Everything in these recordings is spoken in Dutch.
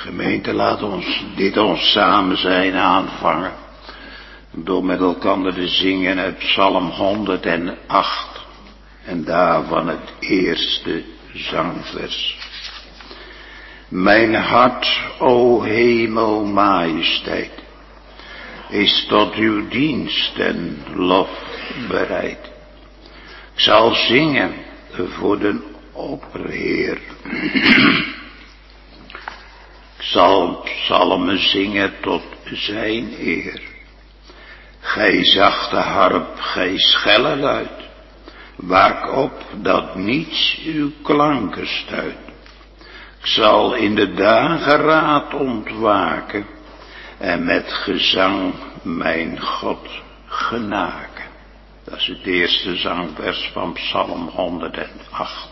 Gemeente, laat ons ons samen zijn aanvangen. Door met elkaar te zingen uit Psalm 108. En daarvan het eerste zangvers. Mijn hart, o hemel, majesteit, is tot uw dienst en lof bereid. Ik zal zingen voor de opperheer. Ik zal psalmen zingen tot zijn eer. Gij zachte harp, gij schelle luid, waak op dat niets uw klanken stuit. Ik zal in de dageraad ontwaken en met gezang mijn God genaken. Dat is het eerste zangvers van Psalm 108.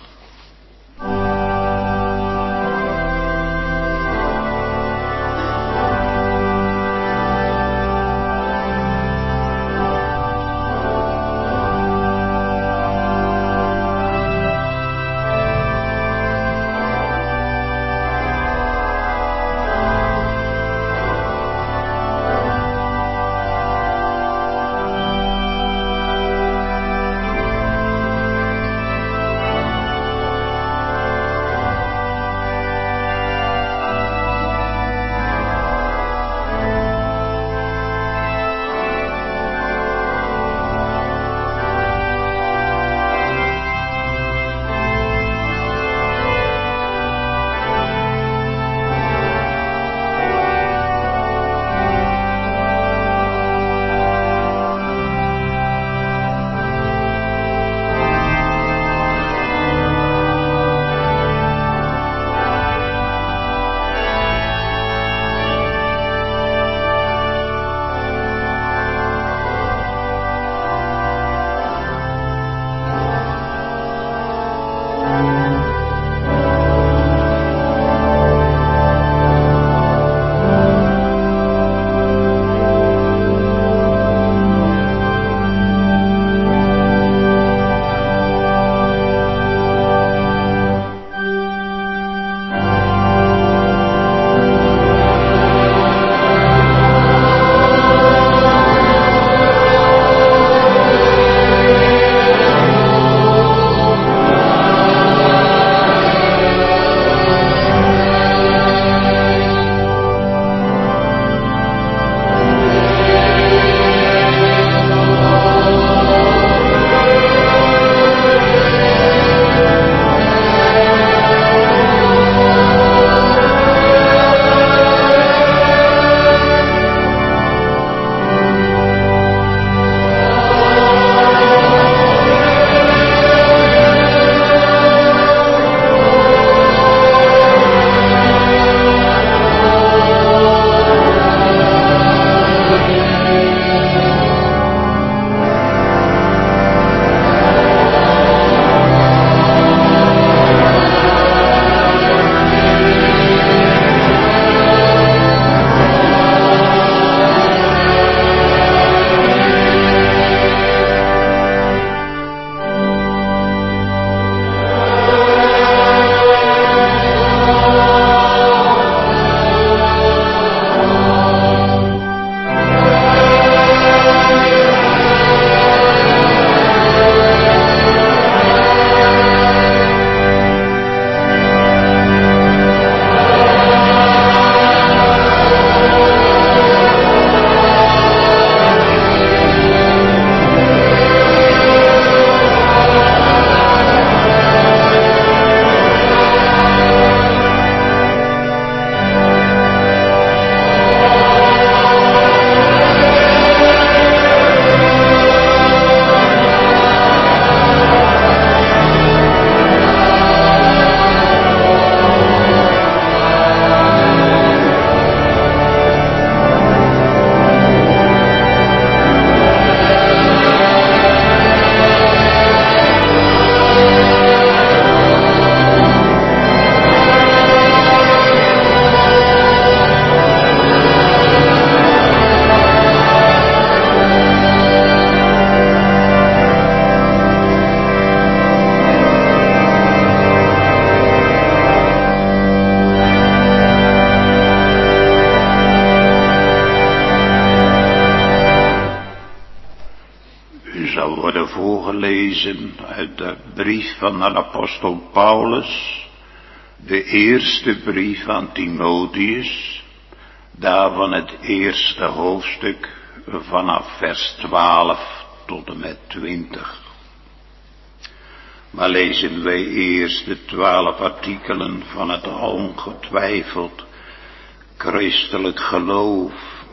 voorgelezen uit de brief van de apostel Paulus, de eerste brief aan Timotheus, daarvan het eerste hoofdstuk vanaf vers 12 tot en met 20. Maar lezen wij eerst de 12 artikelen van het ongetwijfeld christelijk geloof.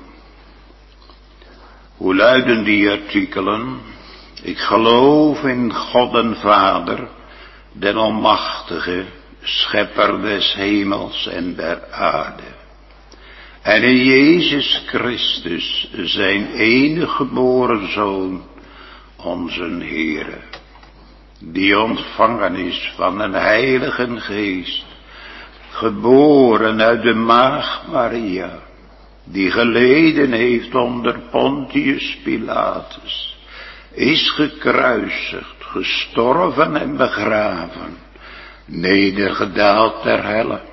Hoe luiden die artikelen? Ik geloof in God en Vader, den Almachtige, Schepper des hemels en der aarde. En in Jezus Christus, zijn enige geboren Zoon, onze Heere, die ontvangen is van een Heilige Geest, geboren uit de maagd Maria, die geleden heeft onder Pontius Pilatus, is gekruisigd, gestorven en begraven, nedergedaald ter helle,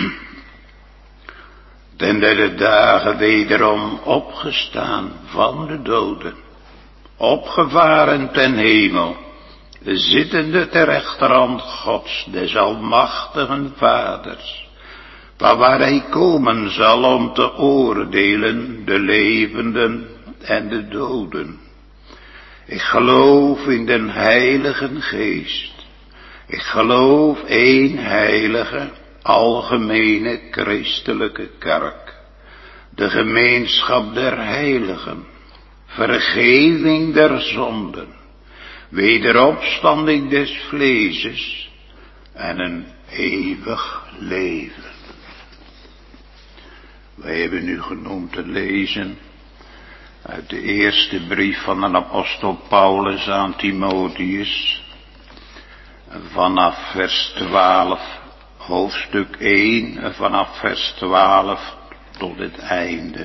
ten derde dagen wederom opgestaan van de doden, opgevaren ten hemel, zittende ter rechterhand Gods, des almachtigen Vaders, waar hij komen zal om te oordelen de levenden en de doden. Ik geloof in den Heilige Geest. Ik geloof één heilige, algemene christelijke kerk, de gemeenschap der heiligen, vergeving der zonden, wederopstanding des vleeses en een eeuwig leven. Wij hebben nu genoemd te lezen uit de eerste brief van de apostel Paulus aan Timotheus, vanaf vers 12, hoofdstuk 1, vanaf vers 12 tot het einde.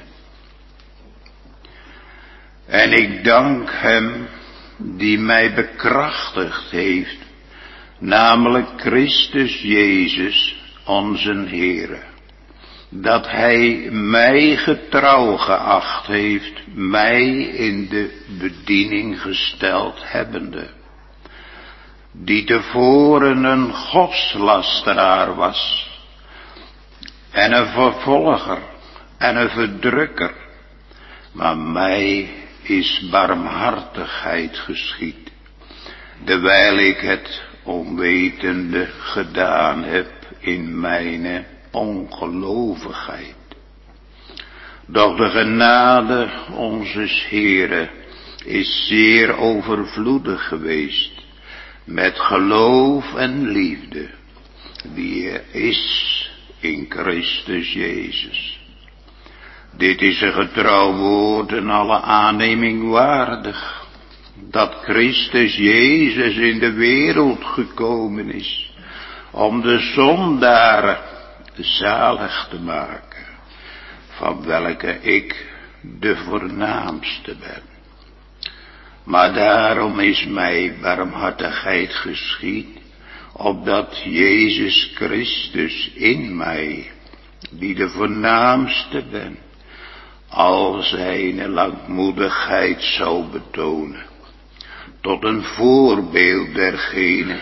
En ik dank hem die mij bekrachtigd heeft, namelijk Christus Jezus, onze Heere, dat hij mij getrouw geacht heeft, mij in de bediening gesteld hebbende, die tevoren een godslasteraar was, en een vervolger, en een verdrukker, maar mij is barmhartigheid geschied, dewijl ik het onwetende gedaan heb in mijn ongelovigheid. Doch de genade onzes Heere is zeer overvloedig geweest, met geloof en liefde, die er is in Christus Jezus. Dit is een getrouw woord en alle aanneming waardig, dat Christus Jezus in de wereld gekomen is, om de zondaren zalig te maken, van welke ik de voornaamste ben. Maar daarom is mij barmhartigheid geschied, opdat Jezus Christus in mij, die de voornaamste ben, al zijn langmoedigheid zou betonen, tot een voorbeeld dergenen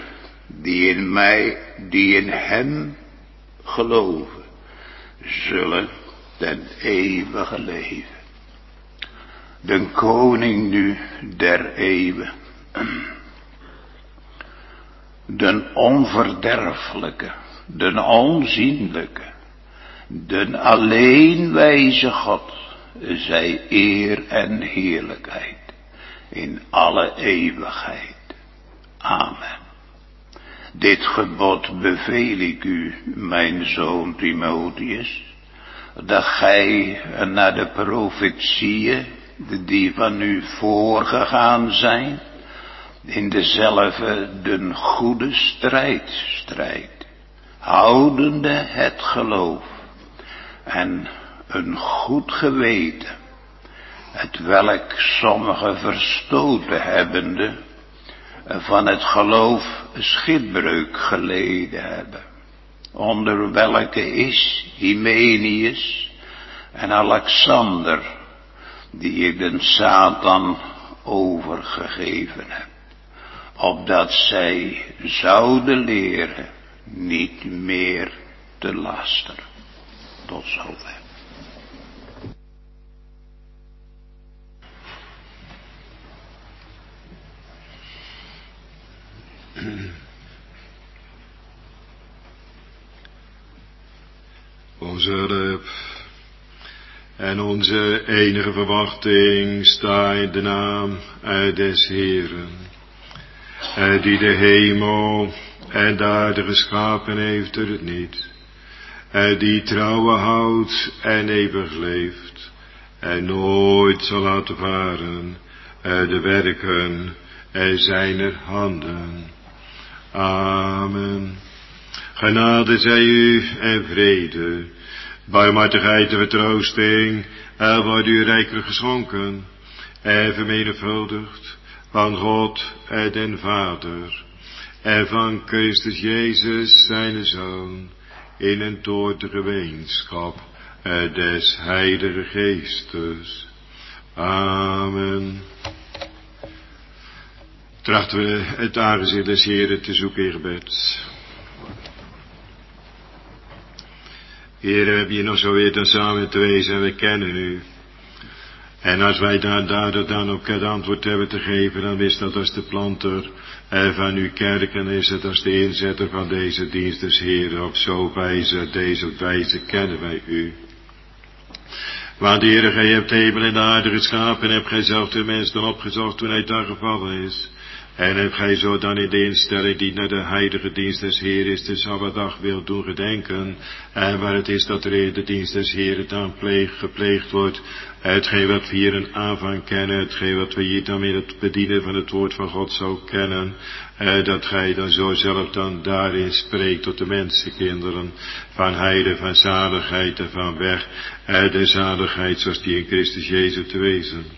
die in hem geloven, zullen ten eeuwige leven. De koning nu der eeuwen, den onverderfelijke, den onzienlijke, den alleenwijze God, zij eer en heerlijkheid in alle eeuwigheid. Amen. Dit gebod beveel ik u, mijn zoon Timotheus, dat gij naar de profetieën die van u voorgegaan zijn, in dezelfde den goede strijd strijdt, houdende het geloof en een goed geweten, het welk sommigen verstoten hebbende, van het geloof schipbreuk geleden hebben, onder welke is Hymenius en Alexander, die ik den Satan overgegeven heb. opdat zij zouden leren niet meer te lasteren. Tot zover. Onze hulp en onze enige verwachting sta in de naam des Heeren, die de hemel en de aarde geschapen heeft door het niet, die trouwen houdt en eeuwig leeft, en nooit zal laten varen de werken zijner handen. Amen. Genade zij u en vrede, barmhartigheid en vertroosting, wordt u rijkelijk geschonken en vermenigvuldigd van God en den Vader en van Christus Jezus zijn Zoon, in een toorte gemeenschap des Heilige Geestes. Amen. Trachten we het aangezicht des Heren te zoeken in gebed. Heer, we hebben hier nog zo weer dan samen te wezen en we kennen u. En als wij daardoor dan ook het antwoord hebben te geven, dan is dat als de planter van uw kerk en is het als de inzetter van deze dienst des Heren. Op zo'n wijze, deze wijze kennen wij u. Want Heer, gij hebt hemel en de aarde geschapen en hebt gij zelf de mens dan opgezocht toen hij daar gevallen is. En hebt gij zo dan in de instelling die naar de heilige dienst des Heer is, de Sabbatdag wil doen gedenken, en waar het is dat er de dienst des Heer dan gepleegd wordt, hetgeen wat we hier een aanvang kennen, hetgeen wat we hier dan in het bedienen van het woord van God zo kennen, dat gij dan zo zelf dan daarin spreekt tot de mensenkinderen, van heide, van zaligheid en van weg, de zaligheid zoals die in Christus Jezus te wezen.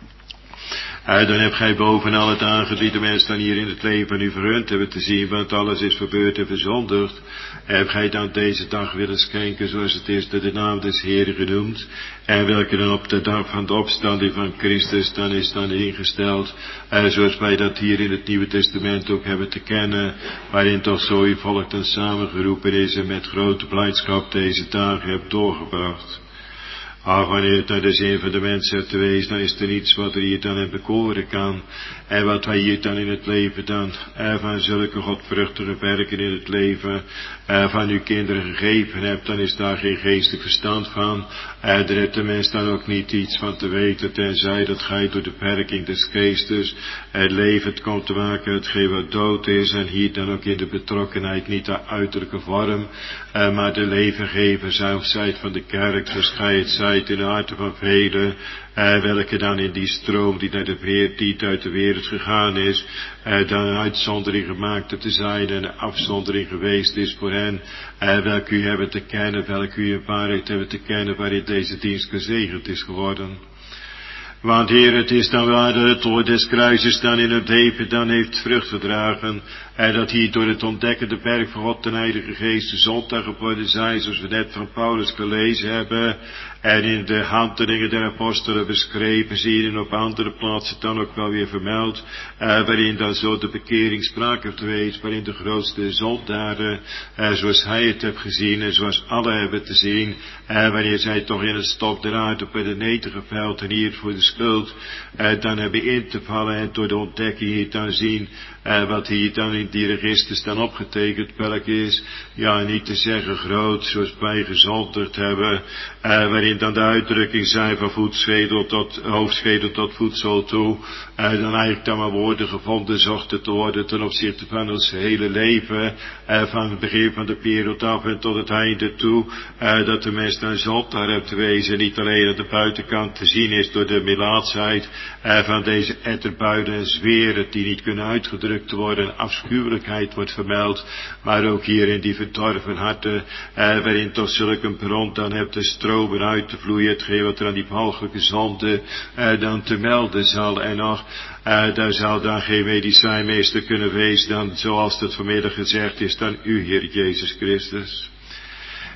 Dan hebt gij bovenal het aangediende mens dan hier in het leven u vergund hebben te zien, want alles is verbeurd en verzondigd. Hebt gij dan deze dag willen schenken, zoals het is, de naam des Heeren genoemd, en welke dan op de dag van de opstanding van Christus dan is dan ingesteld, zoals wij dat hier in het Nieuwe Testament ook hebben te kennen, waarin toch zo uw volk dan samengeroepen is en met grote blijdschap deze dagen hebt doorgebracht. Ach, wanneer het naar de zin van de mens hebt te wezen, dan is er niets wat er hier dan in bekoren kan. En wat wij hier dan in het leven dan, van zulke godvruchtige werken in het leven, van uw kinderen gegeven hebt, dan is daar geen geestelijk verstand van. Daar heeft de mens dan ook niet iets van te weten, tenzij dat gij door de werking des geestes het leven komt te maken, hetgeen wat dood is, en hier dan ook in de betrokkenheid niet de uiterlijke vorm, maar de levengever zijt van de kerk, zoals gij het zijt in de harten van velen, welke dan in die stroom die naar die uit de wereld gegaan is, dan een uitzondering gemaakt te zijn en een afzondering geweest is voor hen, welke u hebben te kennen, welke u in waarheid hebben te kennen, waarin deze dienst gezegend is geworden. Want Heer, het is dan waar dat het woord des kruises dan in het leven dan heeft vrucht gedragen, en dat hier door het ontdekkende werk van God ten Heilige Geest de zondag geworden zijn, zoals we net van Paulus gelezen hebben, en in de handelingen der apostelen beschreven zien, en op andere plaatsen dan ook wel weer vermeld, waarin dan zo de bekering sprake geweest, waarin de grootste zondaren, zoals hij het heeft gezien, en zoals alle hebben te zien, wanneer zij toch in het stof der aarde op de neten geveld en hier voor de schuld, dan hebben in te vallen en door de ontdekking hier dan zien, wat hier dan in die registers dan opgetekend, welke is, ja niet te zeggen groot, zoals wij gezondigd hebben, waarin dan de uitdrukking zijn van hoofdschedel tot voedsel toe, dan eigenlijk dan maar woorden gevonden zochten te worden ten opzichte van ons hele leven, van het begin van de periode af en tot het einde toe, dat de mens dan zondaar hebt te wezen, niet alleen aan de buitenkant te zien is door de melaatsheid van deze etterbuiden en zweren die niet kunnen uitgedrukt worden, afschuwelijkheid wordt vermeld, maar ook hier in die verdorven harten, waarin toch zulke een bron dan hebt te stromen uit te vloeien, hetgeen wat er aan die walgelijke zonde dan te melden zal, en nog, daar zal dan geen medicijnmeester kunnen wezen dan, zoals het vanmiddag gezegd is, dan u, Heer Jezus Christus.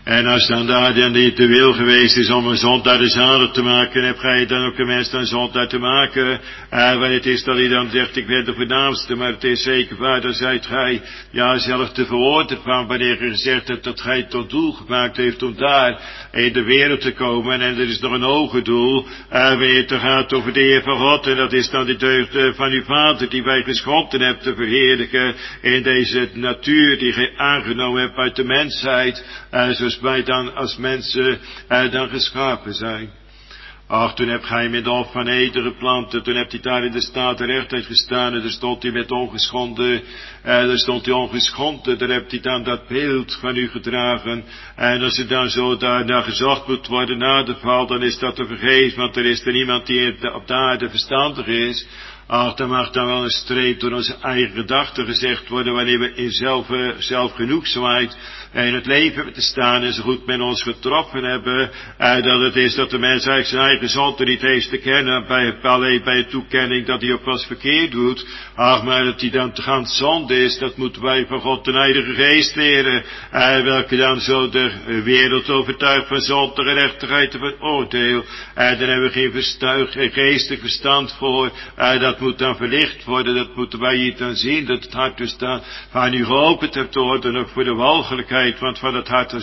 En als dan daar dan niet de wil geweest is om een zondaar de zalig te maken, heb gij dan ook een mens dan zondaar te maken. Want het is dat hij dan zegt, ik ben de voornaamste, maar het is zeker waar, dan zijt gij ja zelf te veroordelen van wanneer je gezegd hebt dat gij tot doel gemaakt heeft om daar in de wereld te komen. En er is nog een hoger doel, wanneer het gaat over de Heer van God, en dat is dan de deugd van uw Vader die wij geschonden hebt te verheerlijken in deze natuur die gij aangenomen hebt uit de mensheid, zoals wij dan als mensen dan geschapen zijn. Ach, toen hebt gij met of van eten geplant, toen hebt hij daar in de staat der rechtheid gestaan, en daar stond hij met ongeschonden, daar stond hij ongeschonden, daar hebt hij dan dat beeld van u gedragen, en als er dan zo daarna gezocht moet worden na de val, dan is dat te vergeefs, want er is er niemand die op de aarde verstandig is. Ach, dan mag dan wel een streep door onze eigen gedachten gezegd worden, wanneer we in zelfgenoegzaamheid in het leven hebben te staan en zo goed met ons getroffen hebben, dat het is dat de mens eigenlijk zijn eigen zonde niet heeft te kennen, bij de toekenning dat hij ook wat verkeerd doet. Ach, maar dat hij dan te gaan zonde is, dat moeten wij van God de Heilige Geest leren, welke dan zo de wereld overtuigt van zonde, gerechtigheid en van oordeel. Daar hebben we geen geestelijk verstand voor, dat moet dan verlicht worden, dat moeten wij hier dan zien, dat het hart dus dan van u geopend hebt te worden, ook voor de walgelijkheid, want van het hart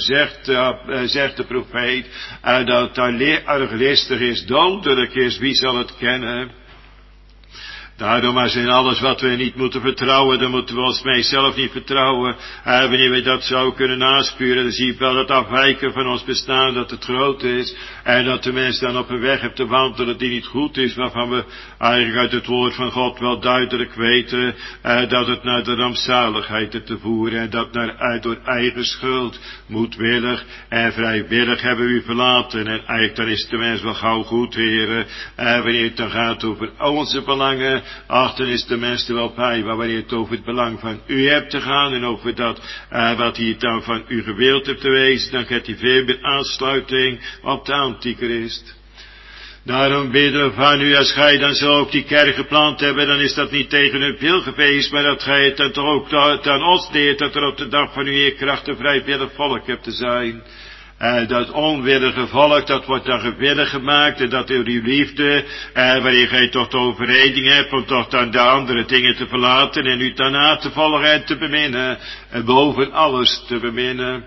zegt de profeet, dat het daar arglistig is, dodelijk is, wie zal het kennen? Daarom, als in alles wat we niet moeten vertrouwen, dan moeten we ons zelf niet vertrouwen. Wanneer we dat zouden kunnen naspuren, dan zie je wel dat afwijken van ons bestaan, dat het groot is. En dat de mens dan op een weg heeft te wandelen die niet goed is, waarvan we eigenlijk uit het woord van God wel duidelijk weten, dat het naar de rampzaligheid is te voeren. En dat door eigen schuld, moedwillig en vrijwillig hebben we u verlaten. En eigenlijk dan is de mens wel gauw goed, heren. Wanneer het dan gaat over onze belangen, ach, dan is de mens er wel bij, maar wanneer het over het belang van u hebt te gaan en over dat wat hij dan van u gewild hebt te wezen, dan krijgt hij veel meer aansluiting op de antichrist. Daarom bidden we van u, als gij dan zo ook die kerk geplant hebben, dan is dat niet tegen uw wil geweest, maar dat gij het dan toch ook aan ons leert, dat er op de dag van uw Heerkracht een vrijwillig volk hebt te zijn. Dat onwillige volk, dat wordt dan gewillig gemaakt, en dat door uw liefde, wanneer gij toch de overreding hebt om toch dan de andere dingen te verlaten en u daarna te volgen en te beminnen, en boven alles te beminnen.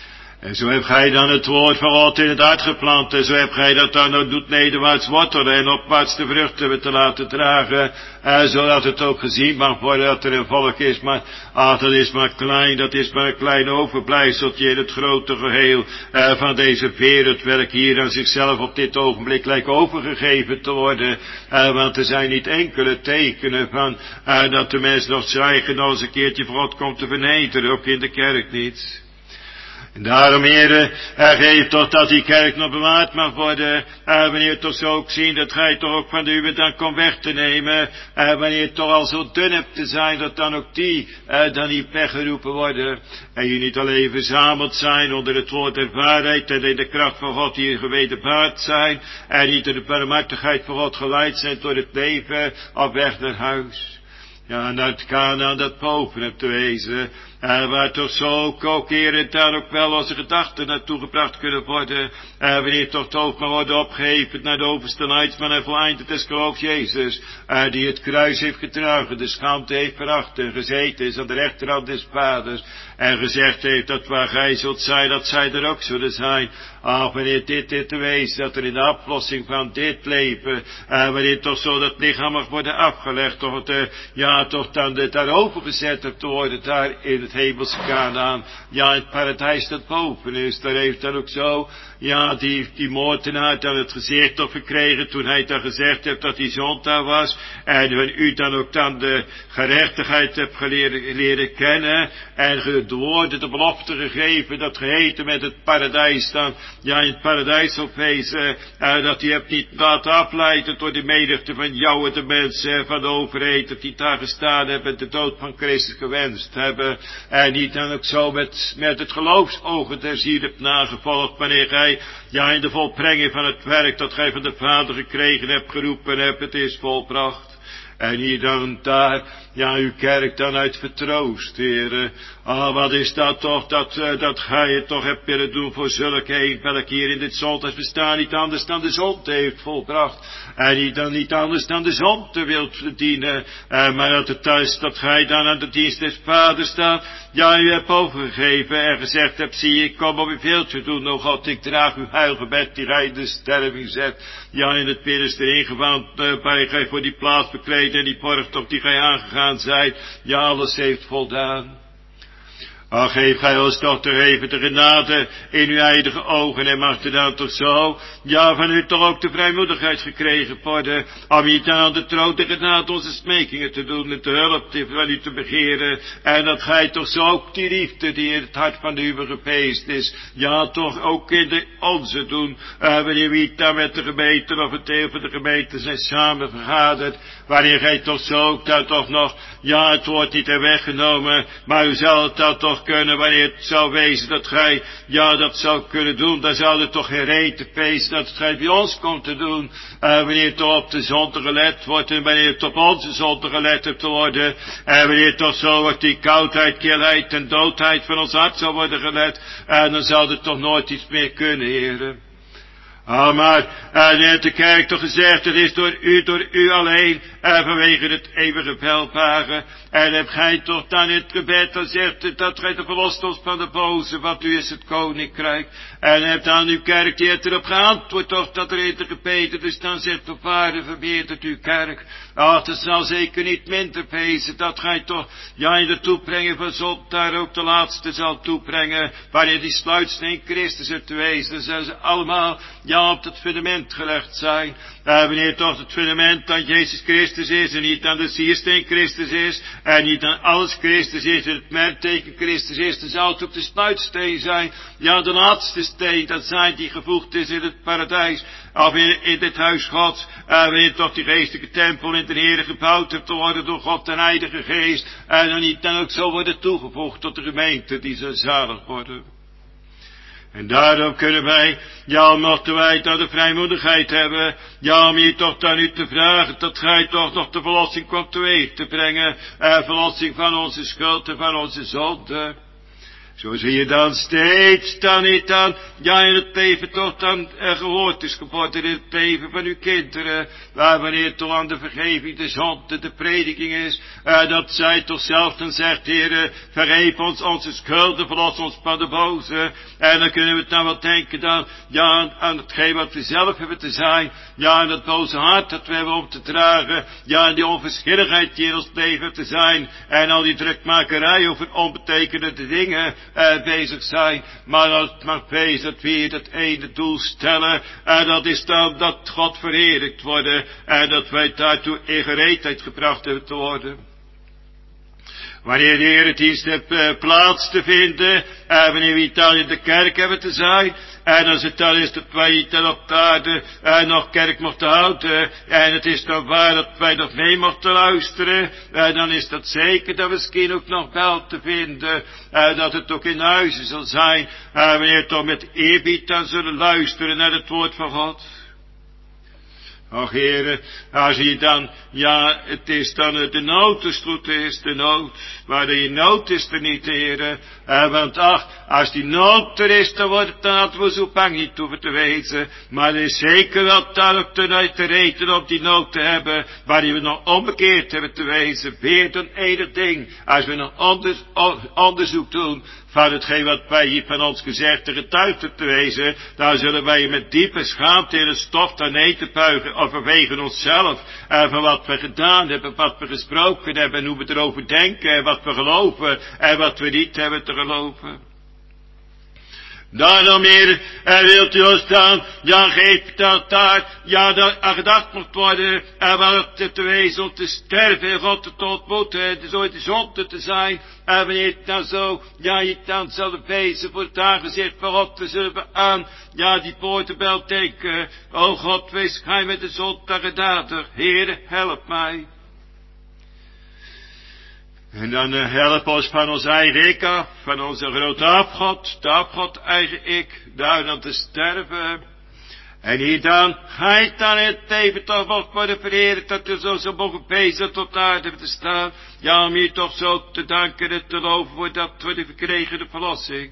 En zo hebt gij dan het woord van God in het hart geplant, en zo hebt gij dat dan ook doet nederwaarts wortelen en opwaarts de vruchten te laten dragen, zodat het ook gezien mag worden dat er een volk is, maar dat is maar klein, dat is maar een klein overblijfseltje in het grote geheel van deze wereld, welk hier aan zichzelf op dit ogenblik lijkt overgegeven te worden, want er zijn niet enkele tekenen van dat de mens nog zijn eigen als een keertje voor God komt te vernederen, ook in de kerk niet. En daarom, heren, geef toch dat die kerk nog bewaard mag worden, wanneer toch zo ook zien dat gij toch ook van de uwe dan komt weg te nemen, wanneer het toch al zo dun hebt te zijn, dat dan ook die dan niet weggeroepen worden, en je niet alleen verzameld zijn onder het woord der waarheid, en in de kracht van God hier gewederbaard zijn, en niet in de barmhartigheid van God geleid zijn door het leven op weg naar huis. Ja, naar het Kanaan dat boven hebt te wezen, waar toch zo ook hier en daar ook wel onze gedachten naartoe gebracht kunnen worden, wanneer toch het hoofd mag worden opgeheven naar de overste leidsman en voleindigd des geloofs Jezus, die het kruis heeft gedragen, de schaamte heeft veracht en gezeten is aan de rechterhand des Vaders, en gezegd heeft dat waar gij zult zijn, dat zij er ook zullen zijn. Ach, wanneer dit te wezen, dat er in de aflossing van dit leven, wanneer toch zo dat lichaam mag worden afgelegd, toch dan daarover gezet hebt te worden, daar in het hemelse Kanaan, ja, in het paradijs dat boven is, daar heeft dan ook zo, ja, die moordenaar dan het gezicht op gekregen, toen hij dan gezegd heeft dat hij zondaar was, en van u dan ook dan de gerechtigheid hebt leren kennen, en de woorden, de belofte gegeven, dat geheten met het paradijs dan, ja, in het paradijs op wezen, dat hij hebt niet laten afleiden door de menigte van jou en de mensen, van de overheid, dat die daar gestaan hebben, de dood van Christus gewenst hebben, en niet dan ook zo met het geloofsogen der ziel hebt nagevolgd, wanneer gij, ja, in de volbrenging van het werk dat gij van de Vader gekregen hebt, geroepen hebt, het is volbracht. En hier dan daar, ja, uw kerk dan uit vertroost, Heere. Wat is dat toch, dat gij het toch hebt willen doen voor zulke een, welke hier in dit zondagsbestaan niet anders dan de zonde heeft volbracht. En niet anders dan de zonde wilt dienen. Maar dat het thuis, dat gij dan aan de dienst des Vaders staat. Ja, u hebt overgegeven en gezegd hebt, zie, ik kom om u veel te doen, o God, ik draag uw heilgebed die gij in de sterving zet. Ja, in het middenste ingewand, waar gij voor die plaats bekleed en die borgtocht die gij aangegaan zijt. Ja, alles heeft voldaan. Ach, geef gij ons toch toch even de genade in uw heilige ogen en mag er dan toch zo, ja, van u toch ook de vrijmoedigheid gekregen worden, om hier dan aan de troon de genade onze smekingen te doen en de hulp van u te begeren, en dat gij toch zo ook die liefde die in het hart van de uwe gepeest is, ja, toch ook in de onze doen, wanneer we dan met de gemeente of het deel van de gemeente zijn samen vergaderd, wanneer gij toch zo ook dan toch nog, ja, het woord niet hebt weggenomen, maar u zal het dan toch kunnen, wanneer het zou wezen dat gij, ja, dat zou kunnen doen, dan zou er toch geen reden wezen dat het gij bij ons komt te doen, wanneer het toch op de zonde gelet wordt, en wanneer het op onze zonde gelet hebt te worden, en wanneer het toch zo wordt die koudheid, kilheid en doodheid van ons hart zou worden gelet, en dan zou er toch nooit iets meer kunnen, Heere. Maar, en heeft de kerk toch gezegd, het is door u alleen, vanwege het eeuwige welbaren. En hebt gij toch dan in het gebed gezegd, dat gij de verlost ons van de boze, want u is het koninkrijk. En hebt aan uw kerk, die heeft erop geantwoord toch, dat er in de gebeden, dus dan zegt de Vader, vermeerdert uw kerk. Ach, het zal zeker niet minder wezen, dat gij toch, ja, in de toebrengen van zond, daar ook de laatste zal toebrengen, wanneer die sluitsteen Christus het te wezen, zullen ze allemaal, ja, op het fundament gelegd zijn. Wanneer toch het fundament aan Jezus Christus is, en niet aan de siersteen Christus is, en niet aan alles Christus is, en het merkteken Christus is, dan zal het ook de sluitsteen zijn. Ja, de laatste steen, dat zijn die gevoegd is in het paradijs, of in dit huis Gods, wanneer toch die geestelijke tempel in de Heere gebouwd heeft te worden door God en Heilige Geest, en dan niet dan ook zo worden toegevoegd tot de gemeente die zal zalig worden. En daarom kunnen wij, ja, mochten wij dan de vrijmoedigheid hebben, ja, om hier toch dan u te vragen, dat gij toch nog de verlossing komt teweeg te brengen, verlossing van onze schuld en van onze zonde. Zo zie je dan steeds dan niet dan, ja, in het leven toch dan gehoord is geworden in het leven van uw kinderen, waar wanneer toch aan de vergeving, de zonde, de prediking is, dat zij toch zelf dan zegt, Heere, vergeef ons onze schulden, verlos ons van de boze, en dan kunnen we het dan wel denken dan, ja, aan hetgeen wat we zelf hebben te zijn, ja, aan dat boze hart dat we hebben om te dragen, ja, en die onverschilligheid die in ons leven te zijn, en al die drukmakerij over onbetekenende dingen, bezig zijn, maar het mag wezen dat we hier dat ene doel stellen, en dat is dan dat God verheerlijkt worden, en dat wij daartoe in gereedheid gebracht hebben te worden. Wanneer de eredienst heeft plaats te vinden, wanneer we dan in de kerk hebben te zijn, en als het dan is dat wij dan op de aarde nog kerk mochten houden, en het is dan waar dat wij nog mee mochten luisteren, dan is dat zeker dat we misschien ook nog wel te vinden, dat het ook in huizen zal zijn, wanneer we toch met eerbied dan zullen luisteren naar het woord van God. Och, Heere, als je dan, ja, het is dan de nood, de stoet is de nood, maar die nood is er niet, Heere, want ach, als die nood er is, dan wordt het dan hadden we zo bang niet hoeven te wezen, maar er is zeker wel dan ook te reden om die nood te hebben, waarin we nog onbekeerd hebben te wezen, weer dan enig ding, als we nog onderzoek doen, van hetgeen wat wij hier van ons gezegd en getuigd te wezen, dan zullen wij met diepe schaamte in het stof dan neer te buigen, of vanwege onszelf, van wat we gedaan hebben, wat we gesproken hebben, en hoe we erover denken, en wat we geloven, en wat we niet hebben te geloven. Daarom, Heer, wilt u ons dan, ja, geef dat daar, ja, dat aan gedacht mocht worden, en wat het te wezen om te sterven en God te ontmoeten, dus ooit de zonde te zijn, en wanneer het dan zo, ja, je dan zal wezen voor het aangezicht van God, te zullen we aan, ja, die poortenbel denken, o God, wees gij met de zonde genadig, Heer, help mij. En dan help ons van ons eigen ik af, van onze grote afgod, de afgod eigen ik, daar dan te sterven. En hier dan, gij dan het leven toch mocht worden vereerd, dat u zo mogen pezen tot aarde te staan. Ja, om hier toch zo te danken en te loven voor dat voor de verkregen verlossing.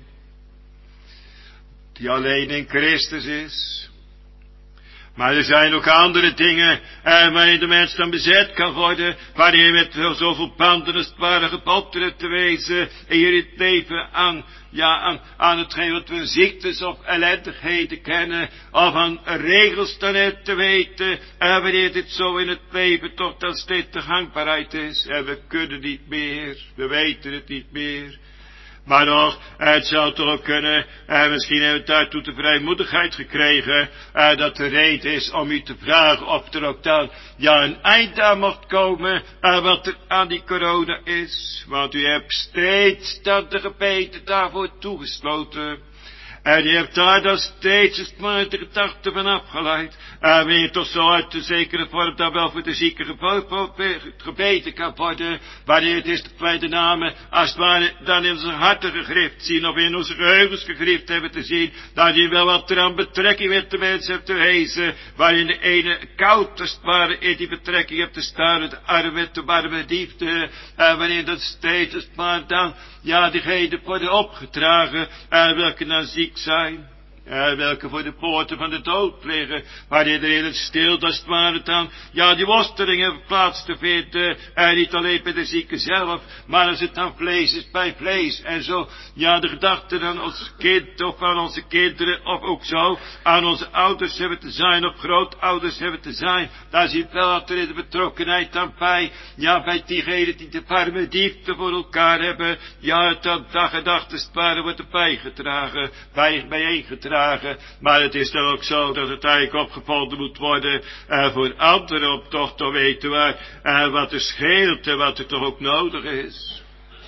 Die alleen in Christus is. Maar er zijn ook andere dingen, waarin de mens dan bezet kan worden, waarin je met zoveel banden als het ware gebonden te wezen, en je het leven aan hetgeen wat we ziektes of ellendigheden kennen, of aan regels dan te weten, wanneer dit zo in het leven toch dan steeds de gangbaarheid is, en we kunnen niet meer, we weten het niet meer. Maar nog, het zou toch ook kunnen, misschien hebben we daartoe de vrijmoedigheid gekregen, dat de reden is om u te vragen of er ook dan, een eind aan mocht komen, wat er aan die corona is. Want u hebt steeds dat de gemeente daarvoor toegesloten. En je hebt daar dan steeds maar de gedachte van afgeleid. Wanneer je toch zo uit de zekere vorm dan wel voor de zieke gebeten kan worden. Wanneer het is dat wij de namen als het ware dan in onze harten gegrift zien. Of in onze geheugens gegrift hebben te zien. Dat je wel wat er aan betrekking met de mensen hebt te wezen. Waarin de ene koud als het ware in die betrekking hebt te staan. De arme met de warme liefde. Wanneer dat steeds als het ware dan diegenen worden opgedragen. Welke dan ziek zijn, welke voor de poorten van de dood liggen, wanneer er in het stilte als het ware dan, die worstelingen plaats te vinden, niet alleen bij de zieke zelf, maar als het dan vlees is bij vlees, en zo, de gedachte aan ons kind, of aan onze kinderen, of ook zo, aan onze ouders hebben te zijn, of grootouders hebben te zijn, daar ziet wel dat er in de betrokkenheid dan bij, bij diegenen die de warme diepte voor elkaar hebben, dat dag en nacht als het ware wordt bijgedragen, bijeengedragen. Maar het is dan ook zo dat het eigenlijk opgevonden moet worden voor anderen om toch te weten wat er scheelt en wat er toch ook nodig is.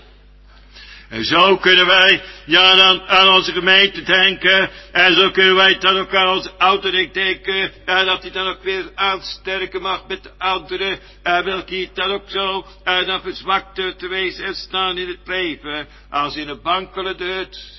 En zo kunnen wij dan aan onze gemeente denken. En zo kunnen wij dan ook aan onze ouderen denken. Dat hij dan ook weer aansterken mag met de ouderen. Welke hij dan ook zo dan verzwakt te wezen en staan in het leven. Als in een wankelende hut.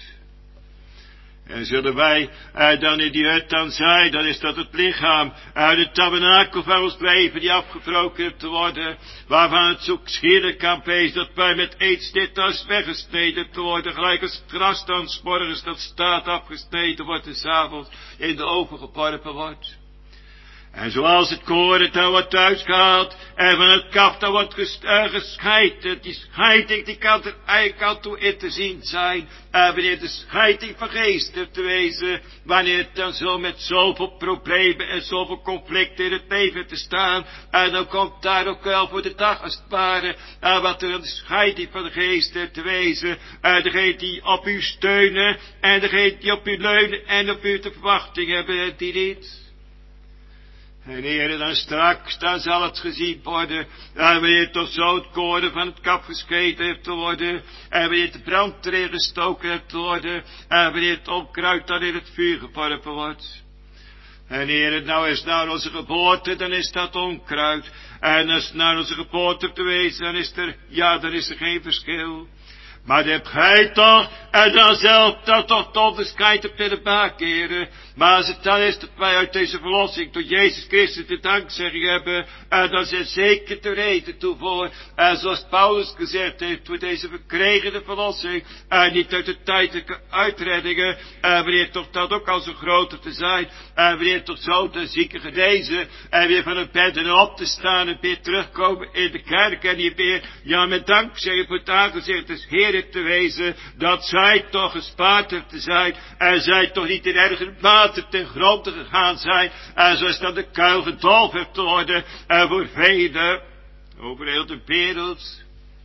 En zullen wij dan in die hut dan zijn, dan is dat het lichaam, de tabernakel van ons leven die afgebroken heeft te worden, waarvan het zo schielijk kan wezen dat wij met eens dit als weggesneden te worden, gelijk als het gras dan 's morgens dat staat afgesneden wordt en 's avonds in de oven geworpen wordt. En zoals het koren dan wordt uitgehaald en van het kaf dan wordt gescheiden. Die scheiding die kan er eigenlijk al toe in te zien zijn. Wanneer de scheiding van geesten te wezen. Wanneer het dan zo met zoveel problemen en zoveel conflicten in het leven te staan. En dan komt daar ook wel voor de dag als het ware. Wat er aan de scheiding van de geesten te wezen. Degene die op u steunen en degene die op u leunen en op u de verwachting hebben die niet. En Heere, dan straks, dan zal het gezien worden, wanneer toch zo het koren van het kaf gescheiden heeft te worden, en wanneer de brand erin gestoken heeft te worden, en wanneer het onkruid dan in het vuur geworpen wordt. En Heere, nou is naar onze geboorte, dan is dat onkruid. En als naar onze geboorte te wezen, dan is er geen verschil. Maar dan hebt gij toch, en dan zelf dat toch de onderscheid op willen maken, heren. Maar als het dan is dat wij uit deze verlossing door Jezus Christus de dankzegging hebben, dan is er zeker de reden toe voor. Zoals Paulus gezegd heeft, voor deze verkregene verlossing, niet uit de tijdelijke uitreddingen, wanneer toch dat ook al zo groter te zijn, wanneer toch zo de zieke genezen, en weer van het bed en op te staan en weer terugkomen in de kerk, en hier weer, met dankzegging voor het aangezicht des Heeren te wezen, dat zij toch gespaard heeft te zijn, en zij toch niet in erger mate ten gronde gegaan zijn, en zoals dan de kuil gedolven heeft te worden, en voor velen, over heel de wereld,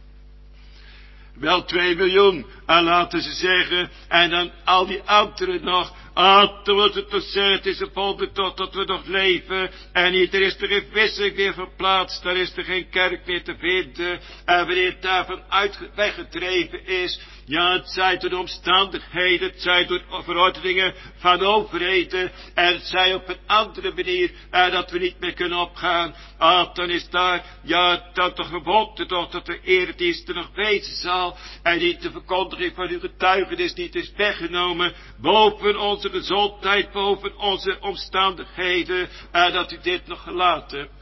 wel 2 miljoen, en laten ze zeggen, en dan al die anderen nog, dan wordt het toch zeggen, het is een wonder toch dat we nog leven, en hier, er is er geen wisseling meer verplaatst, er is er geen kerk meer te vinden, en wanneer het daarvan weggetreven is, Ja, het zij door de omstandigheden, het zij door verordeningen van overheden, en het zij op een andere manier, dat we niet meer kunnen opgaan. Dan is daar, ja, dan toch geboden toch dat de eredienst er nog wezen zal, en niet de verkondiging van uw getuigenis niet is weggenomen, boven onze gezondheid, boven onze omstandigheden, dat u dit nog gelaten hebt.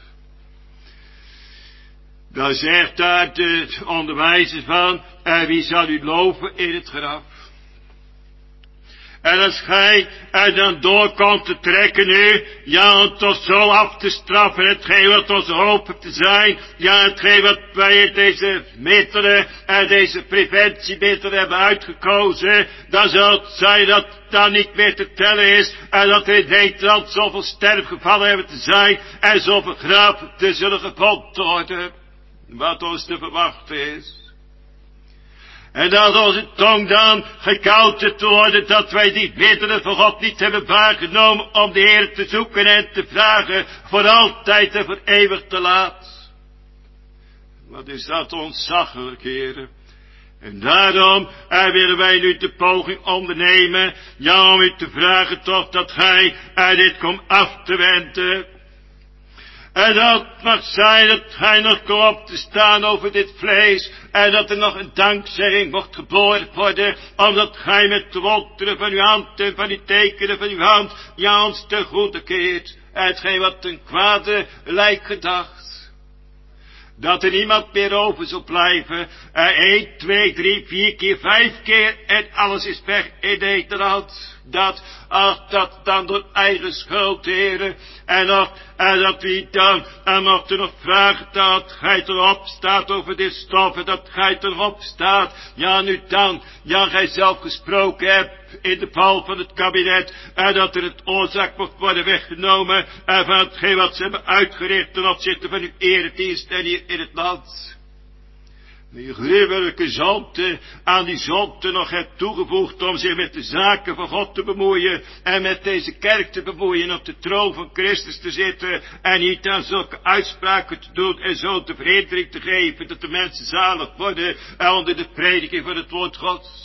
Dan zegt daar de onderwijzer van, wie zal u loven in het graf? En als gij er dan door komt te trekken nu, ja, om toch zo af te straffen hetgeen wat onze hoop te zijn, ja, hetgeen wat wij deze middelen en deze preventiemiddelen hebben uitgekozen, dan zal het zijn dat dan niet meer te tellen is, en dat er in Nederland zoveel sterfgevallen hebben te zijn, en zoveel graven te zullen gevonden worden, wat ons te verwachten is. En dat onze tong dan gekouterd worden, dat wij die middelen van God niet hebben waargenomen om de Heer te zoeken en te vragen, voor altijd en voor eeuwig te laat. Wat is dat ontzaglijk, heren. En daarom willen wij nu de poging ondernemen, ja, om u te vragen toch dat gij dit komt af te wenden. En dat mag zijn dat gij nog komt op te staan over dit vlees, en dat er nog een dankzegging mocht geboren worden, omdat gij met de wonderen van uw hand en van die tekenen van uw hand, ja, ons ten goede keert, hetgeen wat ten kwade lijkt gedacht. Dat er niemand meer over zal blijven, 1, 2, 3, 4 keer, 5 keer, en alles is weg in Nederland. Dat dan door eigen schuld, heren, en dat wie dan, mocht er nog vragen dat gij erop staat over dit stof, en dat gij erop staat, ja, nu dan, ja, gij zelf gesproken hebt in de val van het kabinet, en dat er het oorzaak mocht worden weggenomen, van hetgeen wat ze hebben uitgericht ten opzichte van uw eredienst en hier in het land. Die gruwelijke zonde aan die zonde nog hebt toegevoegd om zich met de zaken van God te bemoeien en met deze kerk te bemoeien, op de troon van Christus te zitten en niet aan zulke uitspraken te doen en zo te verhindering te geven dat de mensen zalig worden onder de prediking van het woord Gods.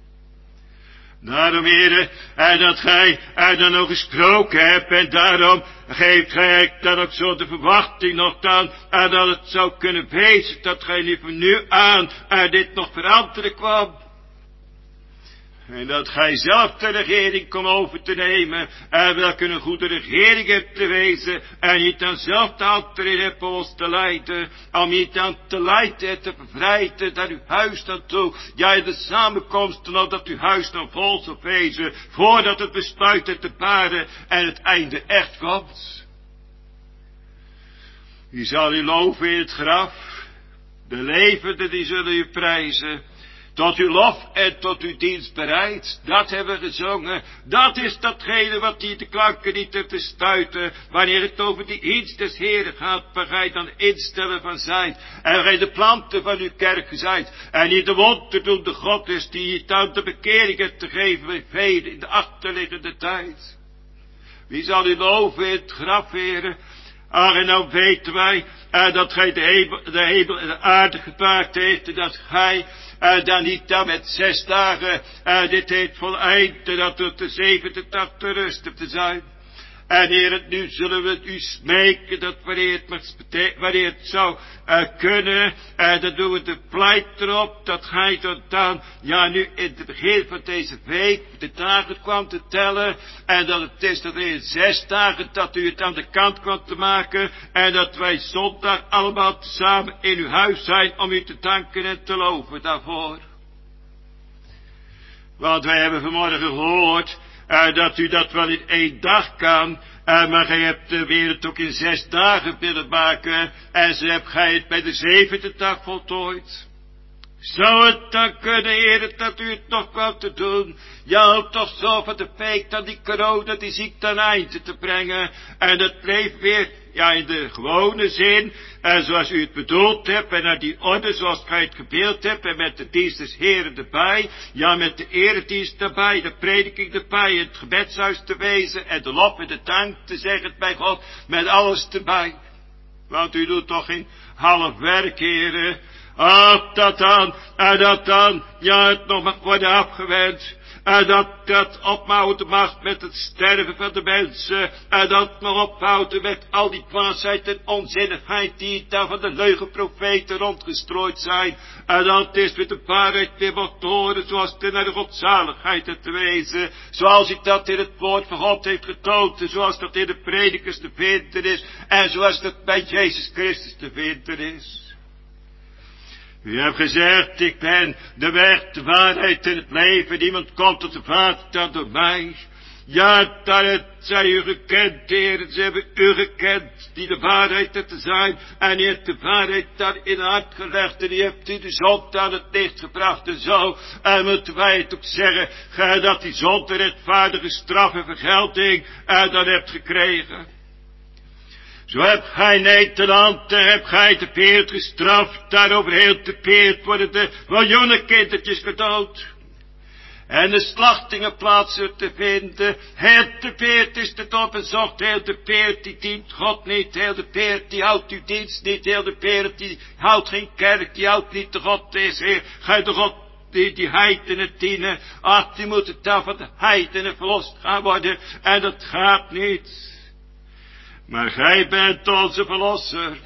Daarom, heren, dat gij dan nog gesproken hebt, en daarom geeft gij dan ook zo de verwachting nog dan, dat het zou kunnen wezen dat gij nu van nu aan dit nog veranderen kwam. En dat gij zelf de regering komt over te nemen, en welke een goede regering hebt te wezen, en niet dan zelf de hand erin hebt om ons te leiden, om niet dan te leiden en te bevrijden naar uw huis dan toe, ja, in de samenkomsten, opdat uw huis dan vol zal wezen, voordat het besluit het te baren en het einde echt komt. U zal u loven in het graf, de levenden die zullen u prijzen, tot uw lof en tot uw dienst bereid. Dat hebben we gezongen. Dat is datgene wat die de klanken niet te stuiten, wanneer het over die dienst des Heren gaat, waar gij dan instellen van zijt, en waar gij de planten van uw kerk zijt, en niet de wonderdoende God is, die dan de bekering hebt te geven bij velen in de achterliggende tijd. Wie zal u loven in het graf, heren? En nou weten wij, dat gij de hemel en de aarde gemaakt heeft, en dat gij dan niet dan met 6 dagen dit heeft voleind, en dat op de 7e dag te rusten te zijn. En Heer, nu zullen we u smeken dat wanneer het zou kunnen, dan doen we de pleit erop dat gij dan, ja, nu in het begin van deze week de dagen kwam te tellen, en dat het is dat er in 6 dagen dat u het aan de kant kwam te maken, en dat wij zondag allemaal samen in uw huis zijn om u te danken en te loven daarvoor. Want wij hebben vanmorgen gehoord dat u dat wel in 1 dag kan, maar gij hebt de wereld ook in 6 dagen willen maken, en zo hebt gij het bij de 7e dag voltooid. Zou het dan kunnen, Heer, dat u het nog kwam te doen? Ja, om toch zo van de week dan die corona, die ziekte aan einde te brengen, en het bleef weer, ja, in de gewone zin, zoals u het bedoeld hebt, en naar die orde zoals gij het gebeeld hebt, en met de dienst des Heren erbij, ja, met de eredienst erbij, de prediking erbij, het gebedshuis te wezen, en de lof en de dank te zeggen bij God, met alles erbij. Want u doet toch geen half werk, Heren. Dat dan, ja, het nog mag worden afgewend. Dat ophoudt mag met het sterven van de mensen. Dat nog ophoudt met al die dwaasheid en onzinnigheid die daar van de leugenprofeten rondgestrooid zijn. Dat is met de waarheid weer mocht horen, zoals het naar de godzaligheid te wezen. Zoals ik dat in het woord van God heeft getoond. En zoals dat in de predikers te vinden is. En zoals dat bij Jezus Christus te vinden is. U hebt gezegd, ik ben de weg, de waarheid en het leven. Niemand komt tot de Vader dan door mij. Ja, dat zij u gekend, Heer. Ze hebben u gekend, die de waarheid te zijn. En u hebt de waarheid daar in het hart gelegd. En u hebt u de zond aan het licht gebracht en zo. En moeten wij het ook zeggen, dat die zond de rechtvaardige straf en vergelding dan hebt gekregen. Zo hebt gij Nederland, hebt gij te peerd gestraft, daarover heel te peerd worden de miljoenen kindertjes gedood. En de slachtingenplaatsen te vinden, heel te peerd is het opgezocht, heel de peerd die dient God niet, heel de peerd die houdt uw dienst niet, heel de peerd die houdt geen kerk, die houdt niet de God is, Heer, gij de God die heidenen dienen, ach, die moeten dan van de heidenen verlost gaan worden, en dat gaat niet. Maar gij bent onze verlosser.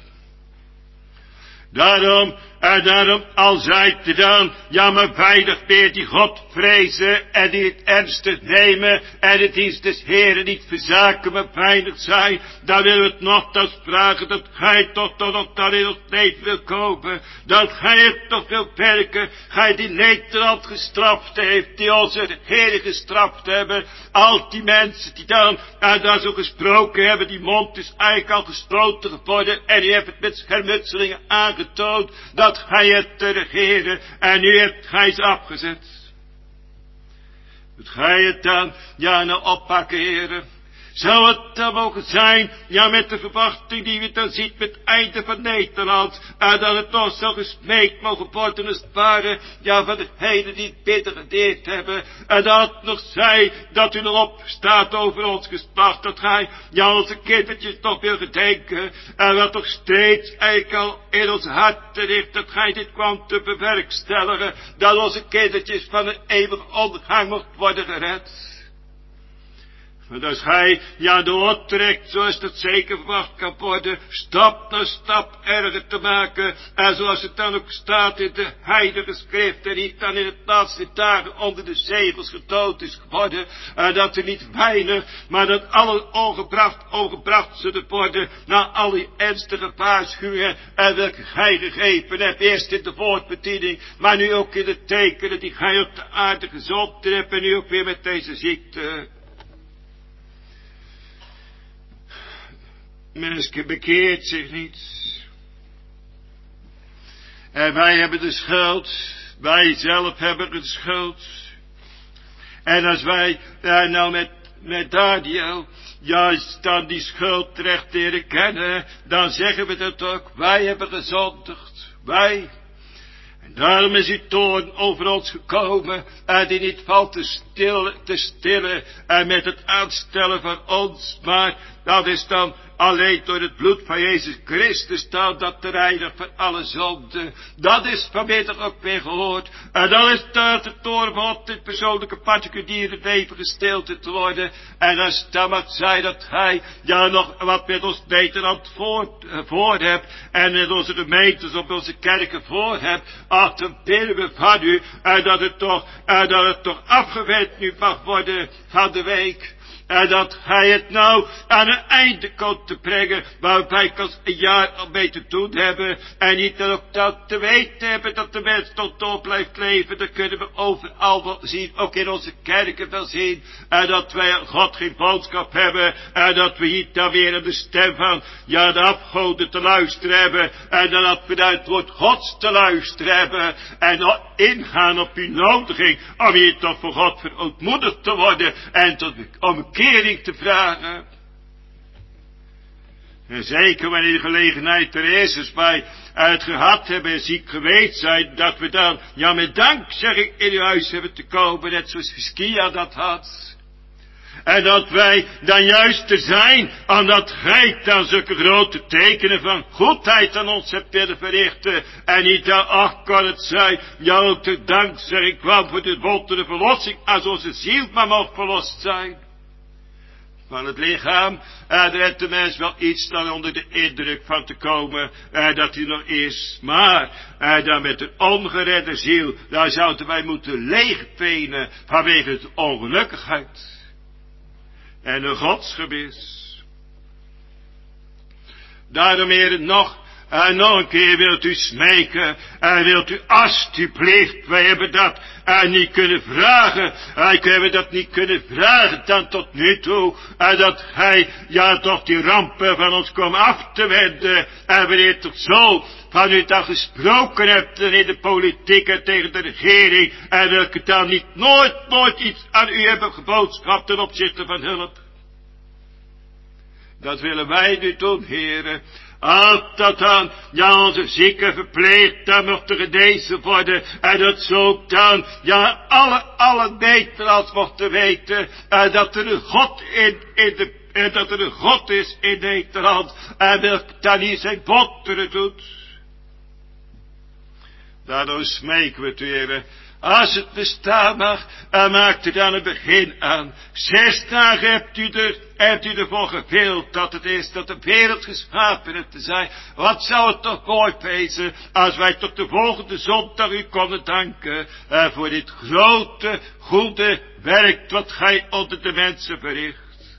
Daarom, al zijt u dan, ja maar veilig weer die God vrezen en die het ernstig nemen en het dienst des Heren niet verzaken, maar veilig zijn, dan willen we het nogthans vragen dat gij toch nog dan in ons leven wil komen, dat gij het toch wil werken, gij die Nederland gestraft heeft, die onze Heren gestraft hebben, al die mensen die dan, daar zo gesproken hebben, die mond is eigenlijk al gesloten geworden en die hebben het met schermutselingen aangetoond, dat gij het te regeren en nu hebt gij ze afgezet. Moet gij het dan, ja nou oppakken, heren. Zou het dan mogen zijn, ja met de verwachting die we dan ziet met het einde van Nederland, en dat het nog zo gesmeekt mogen worden als het ware, ja van degenen die het bitter gedeerd hebben, en dat het nog zij, dat u erop staat over ons geslacht, dat gij, ja onze kindertjes toch wil gedenken, en wat toch steeds eigenlijk al in ons hart ligt, dat gij dit kwam te bewerkstelligen, dat onze kindertjes van een eeuwige ondergang mocht worden gered. Want als gij ja doortrekt, zoals dat zeker verwacht kan worden, stap na stap erger te maken, en zoals het dan ook staat in de heilige schrift, en die dan in het laatste dagen onder de zegels gedood is geworden, en dat er niet weinig, maar dat alle ongebracht zullen worden, na al die ernstige waarschuwingen, en welke gij gegeven hebt, eerst in de woordbediening, maar nu ook in de tekenen die gij op de aarde gezond hebt, en nu ook weer met deze ziekte. Mensen bekeert zich niet. En wij hebben de schuld. Wij zelf hebben de schuld. En als wij nou met Daniel juist dan die schuld terecht leren kennen, dan zeggen we dat ook. Wij hebben gezondigd. Wij. En daarom is uw toorn over ons gekomen, en die niet valt te stillen, en met het aanstellen van ons, maar dat is dan alleen door het bloed van Jezus Christus dan dat te reinigen van alle zonden. Dat is vanmiddag ook weer gehoord. En dan is dat de toorn van op dit persoonlijke particuliere leven gestild te worden. En als dan mag zij dat hij ja nog wat met ons Nederland voor hebt. En met onze gemeentes op onze kerken voor hebt. Ach, dan bidden we van u. En dat het toch afgewend nu mag worden van de week. En dat gij het nou aan een einde komt te brengen, waar wij als een jaar al mee te doen hebben, en niet dan ook dat te weten hebben dat de mens tot door blijft leven, dat kunnen we overal wel zien, ook in onze kerken wel zien, en dat wij aan God geen boodschap hebben, en dat we hier dan weer aan de stem van, ja, de afgoden te luisteren hebben, en dan dat we naar het woord Gods te luisteren hebben, en ingaan op uw nodiging, om hier toch voor God verootmoedigd te worden, en tot omkering te vragen. En zeker wanneer de gelegenheid er is, als wij het gehad hebben en ziek geweest zijn, dat we dan, ja met dank zeg ik, in uw huis hebben te komen, net zoals Hiskia dat had. En dat wij dan juist te zijn, omdat gij dan zulke grote tekenen van goedheid aan ons hebt willen verrichten. En niet ach kan het zijn, jou ook te dankzeggen kwam voor de wondere verlossing, als onze ziel maar mocht verlost zijn. Van het lichaam, daar heeft de mens wel iets dan onder de indruk van te komen, dat hij nog is. Maar, dan met een ongeredde ziel, daar zouden wij moeten leegvenen vanwege de ongelukkigheid. En een godsgemis. Daarom, heren, nog een keer wilt u smeken, wilt u alstublieft, wij hebben dat niet kunnen vragen, wij hebben dat niet kunnen vragen dan tot nu toe, dat gij, ja toch die rampen van ons kwam af te wenden, en wanneer toch zo van u dat gesproken hebt in de politiek en tegen de regering, en welke dan niet nooit iets aan u hebben geboodschapt ten opzichte van hulp. Dat willen wij nu doen, heren. Als dat dan, ja, onze zieken verpleegd, dan mochten genezen worden. En dat zo ook dan, ja, alle Nederlands mochten weten, dat er een God dat er een God is in Nederland. En welke dan hier zijn wonderen doet. Daarom smeken we het, heren. Als het bestaan mag, maakt er dan een begin aan. 6 dagen hebt u ervoor gewild dat het is, dat de wereld geschapen heeft te zijn. Wat zou het toch mooi wezen, als wij tot de volgende zondag u konden danken, voor dit grote, goede werk, wat gij onder de mensen verricht.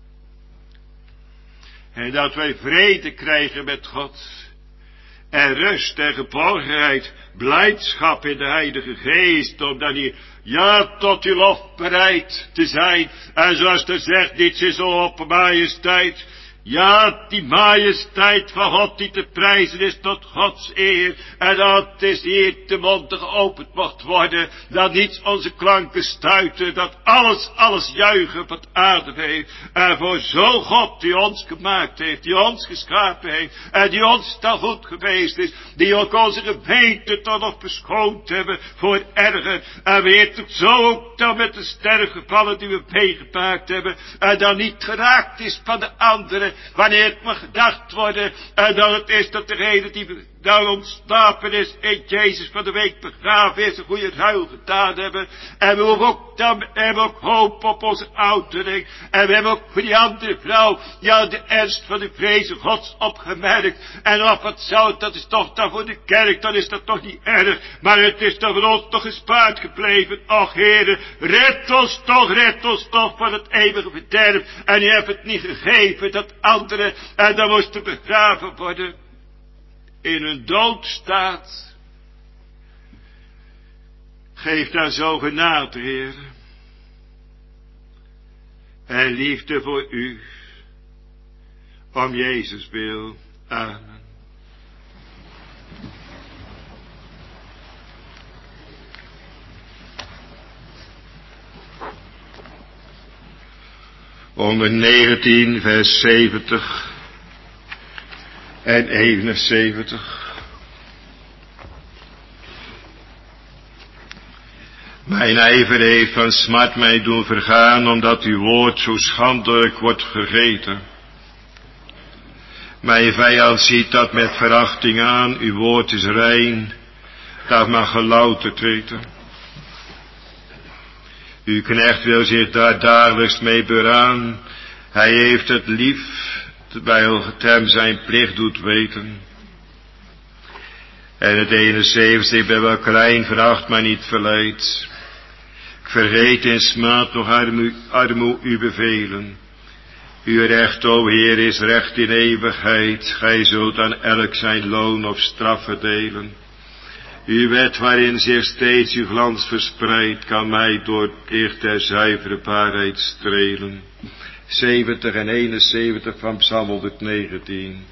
En dat wij vrede krijgen met God. En rust en geborgenheid, blijdschap in de Heilige Geest, omdat hij, ja, tot uw lof bereid te zijn. En zoals er zegt, niets is op majesteit. Ja, die majesteit van God die te prijzen is tot Gods eer. En dat is hier de monden geopend mocht worden. Dat niets onze klanken stuiten. Dat alles juichen wat aarde heeft. En voor zo God die ons gemaakt heeft. Die ons geschapen heeft. En die ons dan goed geweest is. Die ook onze gemeente toch nog verschoond hebben voor erger. En weet ook zo ook dan met de sterfgevallen die we meegemaakt hebben. En dan niet geraakt is van de anderen. Wanneer het mag gedacht worden, dat het is dat degene die dan ontslapen is in Jezus van de week begraven is, een goede ruil gedaan hebben. En we hebben ook hoop op onze oudering. En we hebben ook voor die andere vrouw, ja, de ernst van de vrezen Gods opgemerkt. En of het zou, dat is toch dan voor de kerk, dan is dat toch niet erg. Maar het is dan voor ons toch gespaard gebleven. Och, Heere, red ons toch van het eeuwige verderf. En u hebt het niet gegeven, dat anderen, en dan moesten begraven worden. In hun doodstaat. Geef daar zo genade, Heer. En liefde voor u. Om Jezus wil. Amen. Onder 19 vers 70 en 71. Mijn ijver heeft van smart mij doen vergaan, omdat uw woord zo schandelijk wordt gegeten. Mijn vijand ziet dat met verachting aan, uw woord is rein, dat mag gelouterd weten. Uw knecht wil zich daar dagelijks mee beraan, hij heeft het lief, terwijl het hem zijn plicht doet weten. En het 71, ik ben wel klein, veracht maar niet verleid. Ik vergeet in smaad nog armoe uw bevelen. Uw recht, o Heer, is recht in eeuwigheid. Gij zult aan elk zijn loon of straf verdelen. Uw wet waarin zich steeds uw glans verspreidt, kan mij door het licht der zuivere waarheid strelen. 70 en 71 van Psalm 119.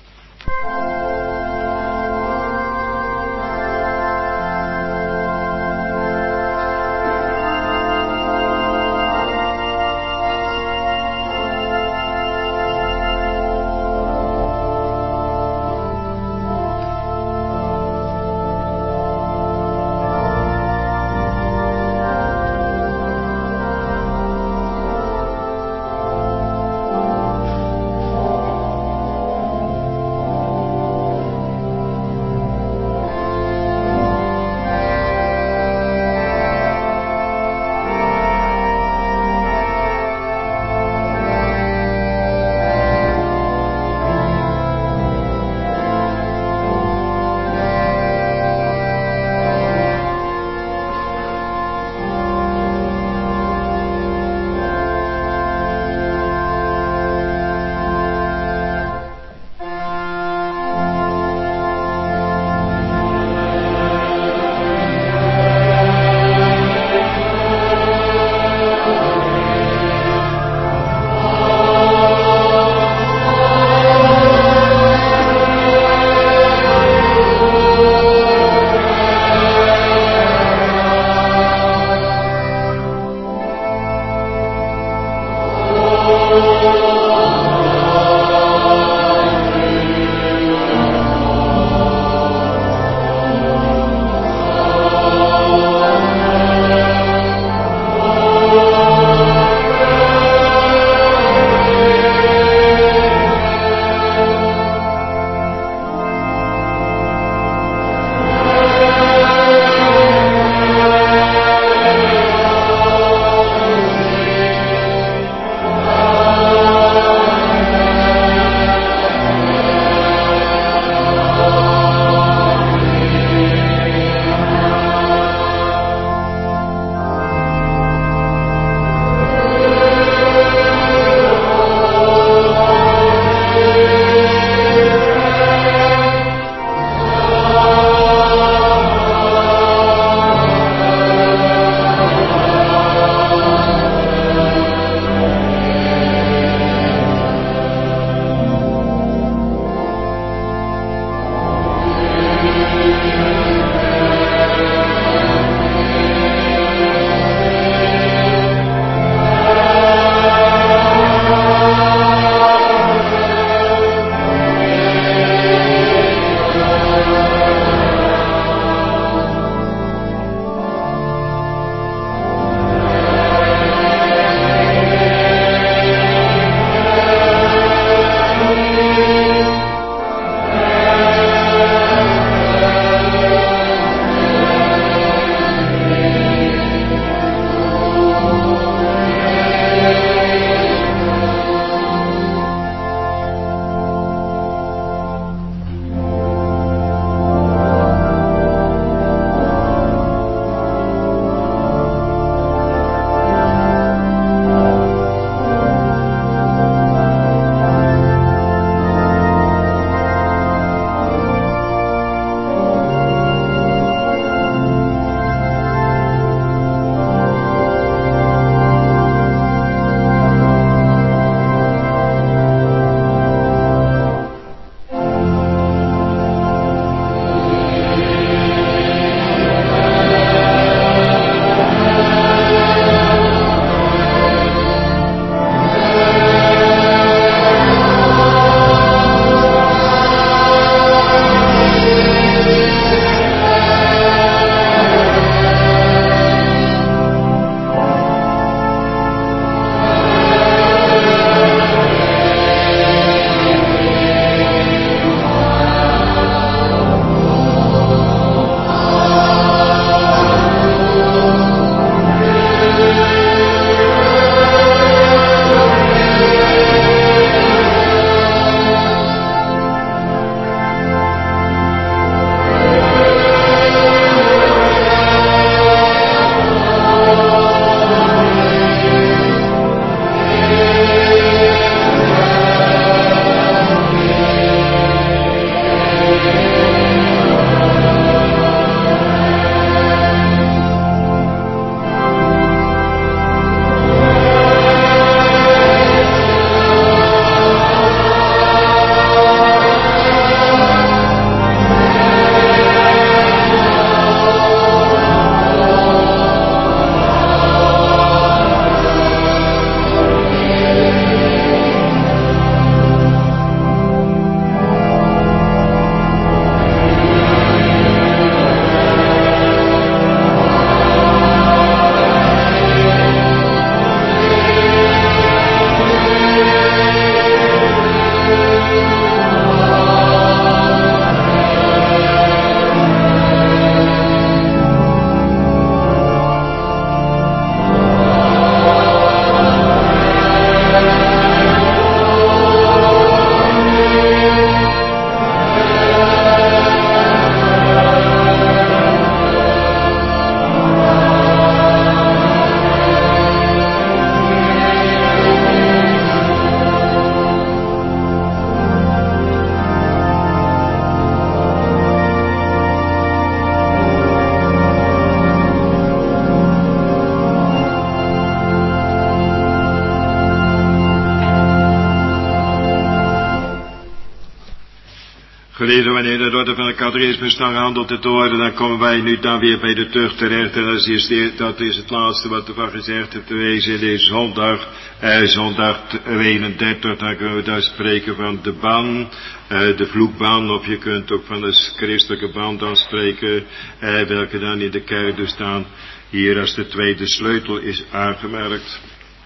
Geliefden, wanneer de orde van de catechismus dan gehandeld te worden, dan komen wij nu dan weer bij de tucht terecht. En dat is het laatste wat ervan gezegd heeft te wezen in deze zondag. Zondag 31, dan kunnen we daar spreken van de ban, de vloekban, of je kunt ook van de christelijke ban dan spreken, welke dan in de kerk dus staan, hier als de tweede sleutel is aangemerkt.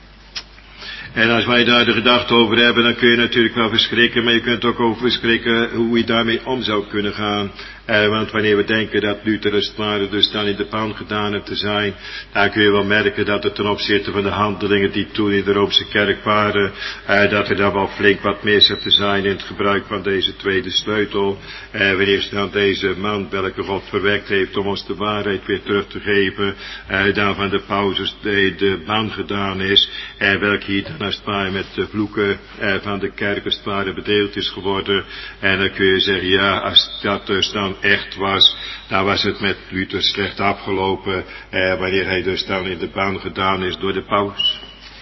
En als wij daar de gedachte over hebben, dan kun je natuurlijk wel verschrikken, maar je kunt ook over verschrikken hoe je daarmee om zou kunnen gaan. Want wanneer we denken dat Luther als het ware dus dan in de pan gedaan heeft te zijn, dan kun je wel merken dat het ten opzichte van de handelingen die toen in de Roomse kerk waren, dat er dan wel flink wat mis heeft te zijn in het gebruik van deze tweede sleutel. Wanneer dan deze man, welke God verwekt heeft om ons de waarheid weer terug te geven, dan van de pauzes de ban gedaan is, welke hier dan als het ware met de vloeken van de kerk als het ware bedeeld is geworden. En dan kun je zeggen, ja, als dat dus dan echt was, dan was het met Luther slecht afgelopen, wanneer hij dus dan in de ban gedaan is door de paus.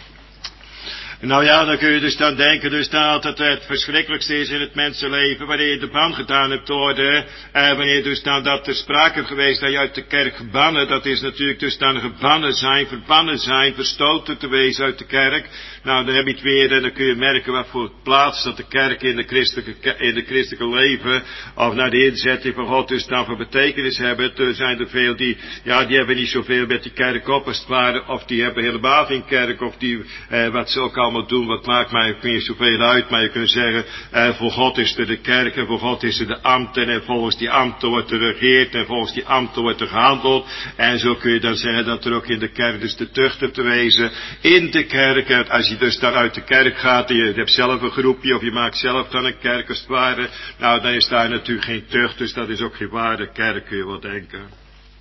Nou ja, dan kun je dus dan denken dus dat het verschrikkelijkste is in het mensenleven, wanneer je de ban gedaan hebt worden, wanneer dus dan dat er sprake geweest dat je uit de kerk gebannen, dat is natuurlijk dus dan verbannen zijn, verstoten te wezen uit de kerk. Nou, dan heb je het weer en dan kun je merken wat voor plaats dat de kerk in de christelijke leven, of naar de inzetting van God dus dan voor betekenis hebben. Er zijn er veel die hebben niet zoveel met die kerk op als het ware, of die hebben helemaal geen kerk, of die, wat ze ook allemaal doen, wat maakt mij ook niet zoveel uit, maar je kunt zeggen, voor God is er de kerk, en voor God is er de ambten, en volgens die ambten wordt er geregeerd, en volgens die ambten wordt er gehandeld, en zo kun je dan zeggen dat er ook in de kerk dus de tucht hebt te wezen, in de kerk, en als je dus dan uit de kerk gaat, en je hebt zelf een groepje, of je maakt zelf dan een kerk als het ware, nou dan is daar natuurlijk geen tucht, dus dat is ook geen ware kerk, kun je wel denken.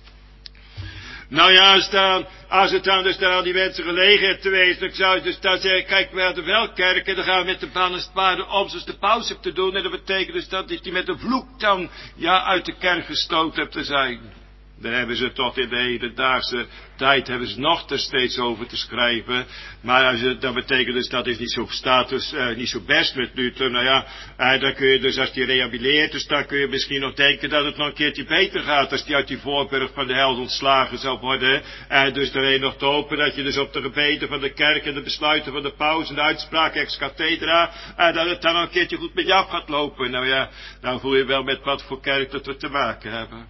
Nou ja, als het dan dus daar al die mensen gelegen heeft te wezen, dan zou je dus dan zeggen, kijk, we hadden wel kerken, dan gaan we met de ban als het ware om zoals de paus hebt te doen, en dat betekent dus dat die met een vloek dan, uit de kerk gestoten hebt te zijn. Daar hebben ze tot in de hedendaagse tijd hebben ze nog steeds over te schrijven. Maar dat betekent dus dat is niet zo status, niet zo best met Luther. Nou ja, dan kun je dus als die rehabiliteert, dus dan kun je misschien nog denken dat het nog een keertje beter gaat als die uit die voorburg van de hel ontslagen zou worden. Dus daarheen nog te hopen dat je dus op de gebeden van de kerk en de besluiten van de paus en de uitspraak ex cathedra, dat het dan nog een keertje goed met je af gaat lopen. Nou ja, dan voel je wel met wat voor kerk dat we te maken hebben.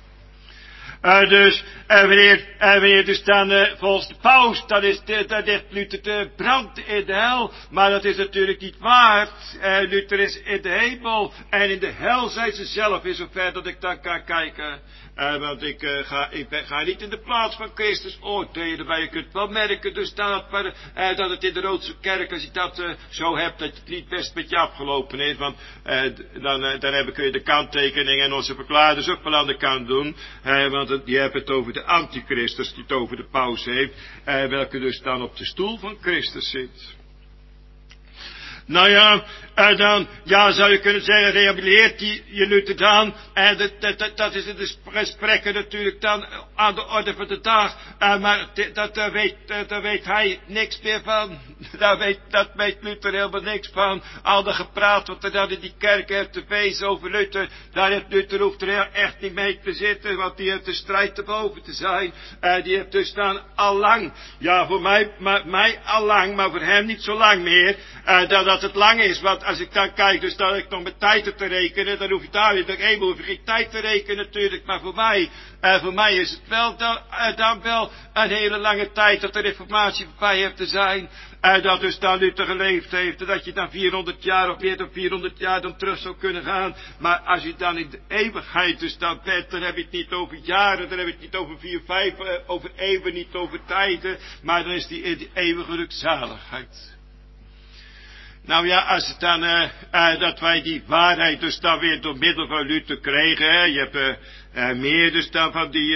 Wanneer dus dan volgens de paus, dat heeft Luther de brand in de hel, maar dat is natuurlijk niet waar. Luther is in de hemel en in de hel zijn ze zelf, in zover dat ik dan kan kijken. Want ik ga niet in de plaats van Christus oordelen, maar je kunt wel merken dus dat het in de Roodse kerk, als je dat zo hebt, dat het niet best met je afgelopen is, want dan kun je de kanttekening en onze verklaarders ook wel aan de kant doen, want die hebben het over de antichristus, die het over de paus heeft, welke dus dan op de stoel van Christus zit. Nou ja, dan zou je kunnen zeggen, rehabiliteert je Luther dan, en dat is in de gesprekken natuurlijk dan aan de orde van de dag, maar daar weet hij niks meer van, dat weet Luther helemaal niks van, al dat gepraat wat er dan in die kerk heeft te wezen over Luther, Luther hoeft er echt niet mee te zitten, want die heeft de strijd te boven te zijn, die heeft dus dan allang, voor mij allang, maar voor hem niet zo lang meer, dat het lang is, want als ik dan kijk, dus dat ik nog met tijd heb te rekenen, dan hoef je daar weer hoef je geen tijd te rekenen natuurlijk, maar voor mij is het wel dan wel een hele lange tijd dat de reformatie voorbij heeft te zijn, dat dus dan Luther geleefd heeft, en dat je dan 400 jaar of meer dan 400 jaar dan terug zou kunnen gaan, maar als je dan in de eeuwigheid dus dan bent, dan heb je het niet over jaren, dan heb je het niet over 4, 5, over eeuwen, niet over tijden, maar dan is die eeuwige gelukzaligheid. Nou ja, als het dan, dat wij die waarheid dus dan weer door middel van Luther kregen, je hebt meer dus dan van die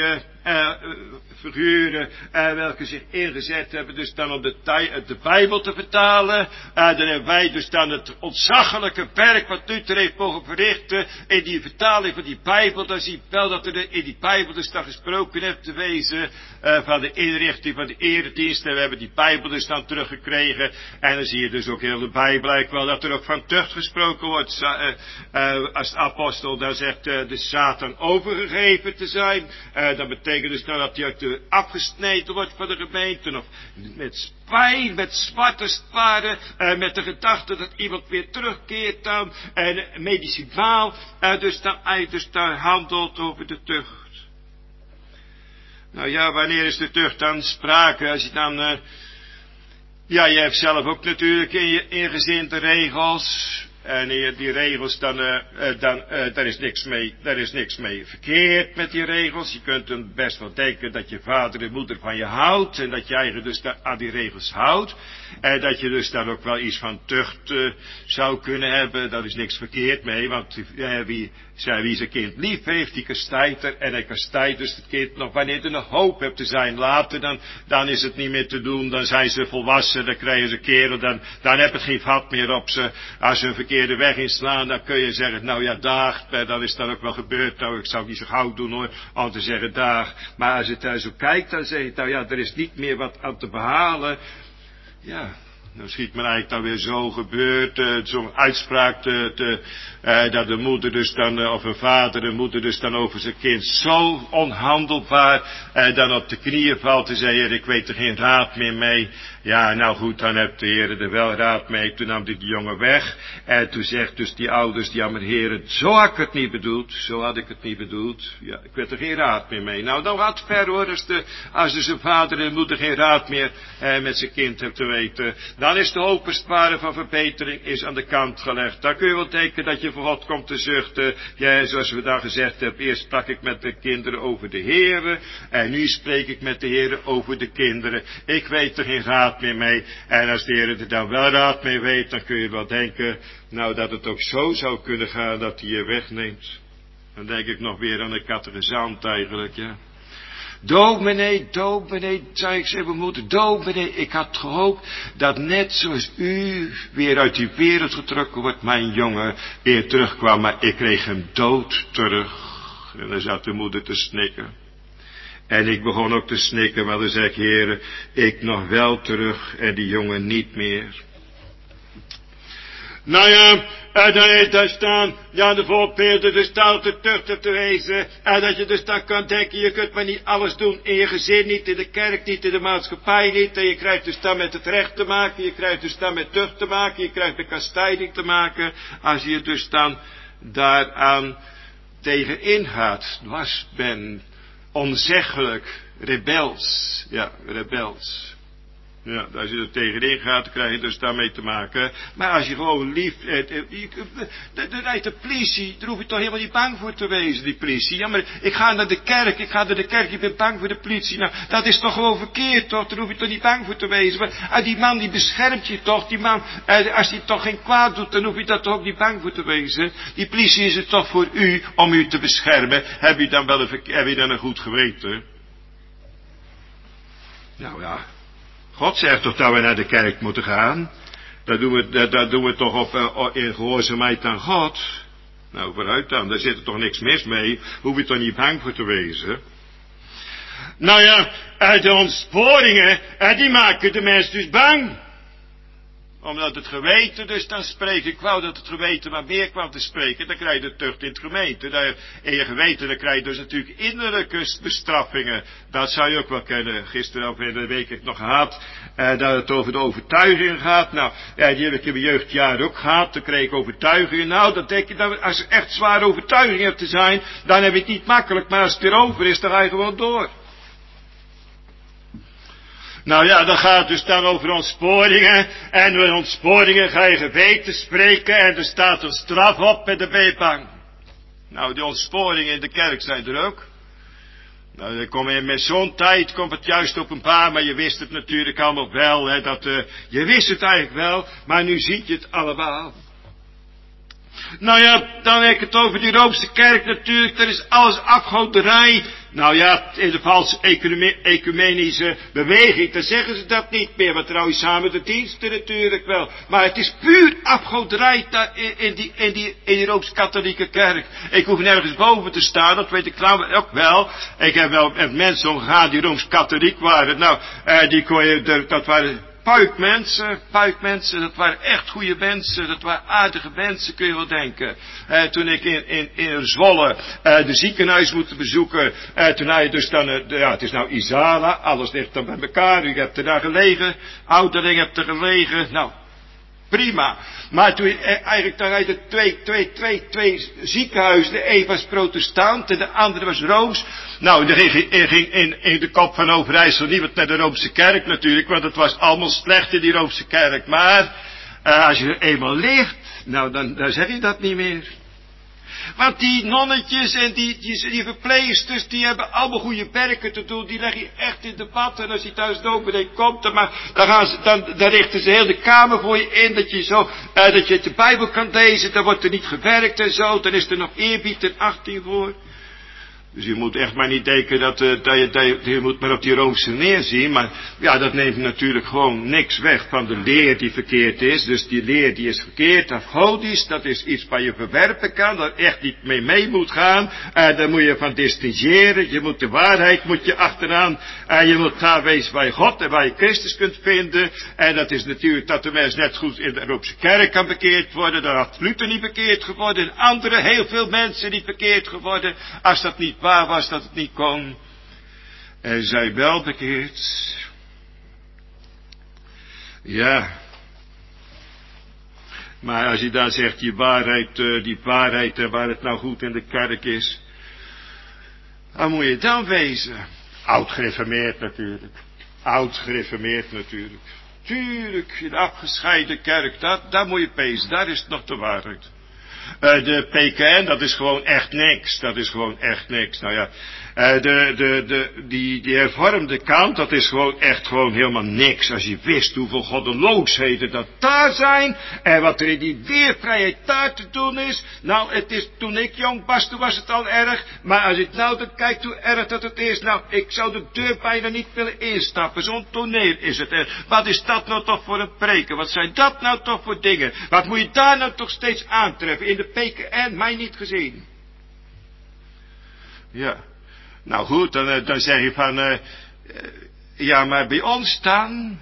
figuren welke zich ingezet hebben dus dan om de Bijbel te vertalen. Dan hebben wij dus dan het ontzaglijke werk wat Luther heeft mogen verrichten in die vertaling van die Bijbel. Dan zie je wel dat er in die Bijbel dus dan gesproken heeft te wezen van de inrichting van de eredienst. En we hebben die Bijbel dus dan teruggekregen. En dan zie je dus ook heel de Bijbel eigenlijk wel dat er ook van tucht gesproken wordt. Als de apostel dan zegt de Satan overgegeven te zijn. Dat betekent dus dan dat hij uit afgesneden wordt van de gemeente. Of met pijn, met smart als het ware. Met de gedachte dat iemand weer terugkeert dan. En medicinaal dus dan handelt over de tucht. Nou ja, wanneer is de tucht dan sprake? Als je dan... ja, je hebt zelf ook natuurlijk in je ingezin de regels. En die regels, daar is niks mee verkeerd met die regels. Je kunt dan best wel denken dat je vader en moeder van je houdt. En dat je eigen dus aan die regels houdt. En dat je dus daar ook wel iets van tucht zou kunnen hebben. Daar is niks verkeerd mee. Want wie zijn kind lief heeft, die kastijdt er. En hij kastijdt dus het kind nog wanneer er nog hoop hebt te zijn. Later dan is het niet meer te doen. Dan zijn ze volwassen. Dan krijgen ze kerel. Dan heb het geen vat meer op ze. Als ze een verkeerde weg inslaan, dan kun je zeggen, nou ja, dag. Dan is dat ook wel gebeurd. Nou, ik zou het niet zo gauw doen hoor. Om te zeggen, dag. Maar als je daar zo kijkt, dan zeg je, nou ja, er is niet meer wat aan te behalen. Ja, dan schiet men eigenlijk dan weer zo gebeurd, zo'n uitspraak dat de moeder dus dan, of een vader de moeder dus dan over zijn kind zo onhandelbaar dan op de knieën valt en zei, Heer, ik weet er geen raad meer mee. Ja, nou goed, dan heeft de Heer er wel raad mee. Toen nam hij die jongen weg. En toen zegt dus die ouders, ja maar Heer, zo had ik het niet bedoeld. Zo had ik het niet bedoeld. Ja, ik weet er geen raad meer mee. Nou, dan gaat het ver hoor. Als dus een vader en moeder geen raad meer met zijn kind heeft te weten. Dan is de hoop van verbetering is aan de kant gelegd. Dan kun je wel denken dat je voor God komt te zuchten. Ja, zoals we daar gezegd hebben. Eerst sprak ik met de kinderen over de Heere. En nu spreek ik met de Heere over de kinderen. Ik weet er geen raad meer mee. En als de Heer er dan wel raad mee weet, dan kun je wel denken, nou dat het ook zo zou kunnen gaan dat hij je wegneemt. Dan denk ik nog weer aan de catechisant eigenlijk, ja. Dominee, zei ik ze mijn moeder, dominee, ik had gehoopt dat net zoals u weer uit die wereld getrokken wordt, mijn jongen weer terugkwam, maar ik kreeg hem dood terug. En dan zat de moeder te snikken. En ik begon ook te snikken, maar dan zei ik, Heere, ik nog wel terug en die jongen niet meer. Nou ja, en dan heeft daar staan, ja, de voorbeelden, dus daar op de tucht te wezen. En dat je dus dan kan denken, je kunt maar niet alles doen in je gezin, niet in de kerk, niet in de maatschappij, niet. En je krijgt dus dan met het recht te maken, je krijgt dus dan met tucht te maken, je krijgt met kastijding te maken. Als je dus dan daaraan tegenin gaat, dwars bent, onzeggelijk, rebels, ja, rebels. Ja, als je er tegenin gaat, dan krijg je dus daarmee te maken. Maar als je gewoon lief... Dan rijdt de politie, daar hoef je toch helemaal niet bang voor te wezen, die politie. Ja, maar ik ga naar de kerk, ik ben bang voor de politie. Nou, dat is toch gewoon verkeerd, toch? Daar hoef je toch niet bang voor te wezen. Maar die man die beschermt je toch, die man... als die toch geen kwaad doet, dan hoef je daar toch ook niet bang voor te wezen. Die politie is het toch voor u, om u te beschermen. Heb je dan een goed geweten? Nou ja... God zegt toch dat we naar de kerk moeten gaan. Dat doen we toch in gehoorzaamheid aan God. Nou, vooruit dan. Daar zit er toch niks mis mee. Hoef je toch niet bang voor te wezen. Nou ja, de ontsporingen, die maken de mens dus bang. Omdat het geweten dus dan spreekt. Ik wou dat het geweten maar meer kwam te spreken. Dan krijg je de tucht in het gemeente. In je geweten dan krijg je dus natuurlijk innerlijke bestraffingen. Dat zou je ook wel kennen. Gisteren of in de week heb ik nog gehad. Dat het over de overtuiging gaat. Nou, die heb ik in mijn jeugdjaar ook gehad. Dan kreeg ik overtuigingen. Nou, dat denk je, als je echt zware overtuiging hebt te zijn. Dan heb je het niet makkelijk. Maar als het weer over is, dan ga je gewoon door. Nou ja, dan gaat het dus dan over ontsporingen. En door ontsporingen ga je geweten spreken. En er staat een straf op met de B-bang. Nou, die ontsporingen in de kerk zijn er ook. Nou, dan kom je met zo'n tijd, komt het juist openbaar. Maar je wist het natuurlijk allemaal wel. Hè, je wist het eigenlijk wel. Maar nu ziet je het allemaal. Nou ja, dan heb ik het over die Roomse kerk natuurlijk, dat is alles afgoderij. Nou ja, in de valse ecumenische beweging, dan zeggen ze dat niet meer, want trouwens samen de diensten natuurlijk wel. Maar het is puur afgoderij in die Rooms-Katholieke kerk. Ik hoef nergens boven te staan, dat weet ik trouwens ook wel. Ik heb wel met mensen omgegaan die Rooms-Katholiek waren. Nou, die kon je, dat waren puikmensen, dat waren echt goede mensen, dat waren aardige mensen, kun je wel denken. Toen ik in Zwolle de ziekenhuis moest bezoeken, toen had je dus dan, het is nou Isala, alles ligt dan bij elkaar, u hebt er daar gelegen, ouderling hebt er gelegen, nou, prima. Maar toen eigenlijk dan had je twee ziekenhuizen, de een was protestant en de andere was Rooms. Nou, er ging in de kop van Overijssel niemand naar de Roomse kerk natuurlijk, want het was allemaal slecht in die Roomse kerk. Maar als je er eenmaal leert, nou dan zeg je dat niet meer. Want die nonnetjes en die verpleegsters, die hebben allemaal goede werken te doen. Die leggen je echt in de bad. En als je thuis dominee komt, dan richten ze heel de kamer voor je in. Dat je de Bijbel kan lezen. Dan wordt er niet gewerkt en zo. Dan is er nog eerbied en achting voor. Dus je moet echt maar niet denken dat je moet maar op die Roomse neerzien. Maar ja, dat neemt natuurlijk gewoon niks weg van de leer die verkeerd is. Dus die leer die is verkeerd, afgodisch, dat is iets waar je verwerpen kan, dat echt niet mee moet gaan. Daar moet je van distingeren. Je moet de waarheid moet je achteraan. En je moet daar wezen waar je God en waar je Christus kunt vinden. En dat is natuurlijk dat de mens net goed in de Roomse kerk kan bekeerd worden. Dan had Luther niet bekeerd geworden. En andere, heel veel mensen niet bekeerd geworden. Als dat niet waar was, dat het niet kon. En zij wel bekeerd. Ja. Maar als je dan zegt, die waarheid waar het nou goed in de kerk is. Dan moet je dan wezen. Oud-gereformeerd natuurlijk. Oud-gereformeerd natuurlijk. Tuurlijk, in de afgescheiden kerk, daar moet je wezen. Daar is het nog de waarheid. De PKN, dat is gewoon echt niks. Dat is gewoon echt niks. Nou ja, die hervormde kant, dat is gewoon helemaal niks. Als je wist hoeveel goddeloosheden dat daar zijn. En wat er in die weervrijheid daar te doen is. Nou, het is, toen ik jong was, toen was het al erg. Maar als ik nou dan kijk hoe erg dat het is. Nou, ik zou de deur bijna niet willen instappen. Zo'n toneel is het. Wat is dat nou toch voor een preken? Wat zijn dat nou toch voor dingen? Wat moet je daar nou toch steeds aantreffen? In de PKN, mij niet gezien. Ja. Nou goed, dan zeg je van, ja, maar bij ons dan?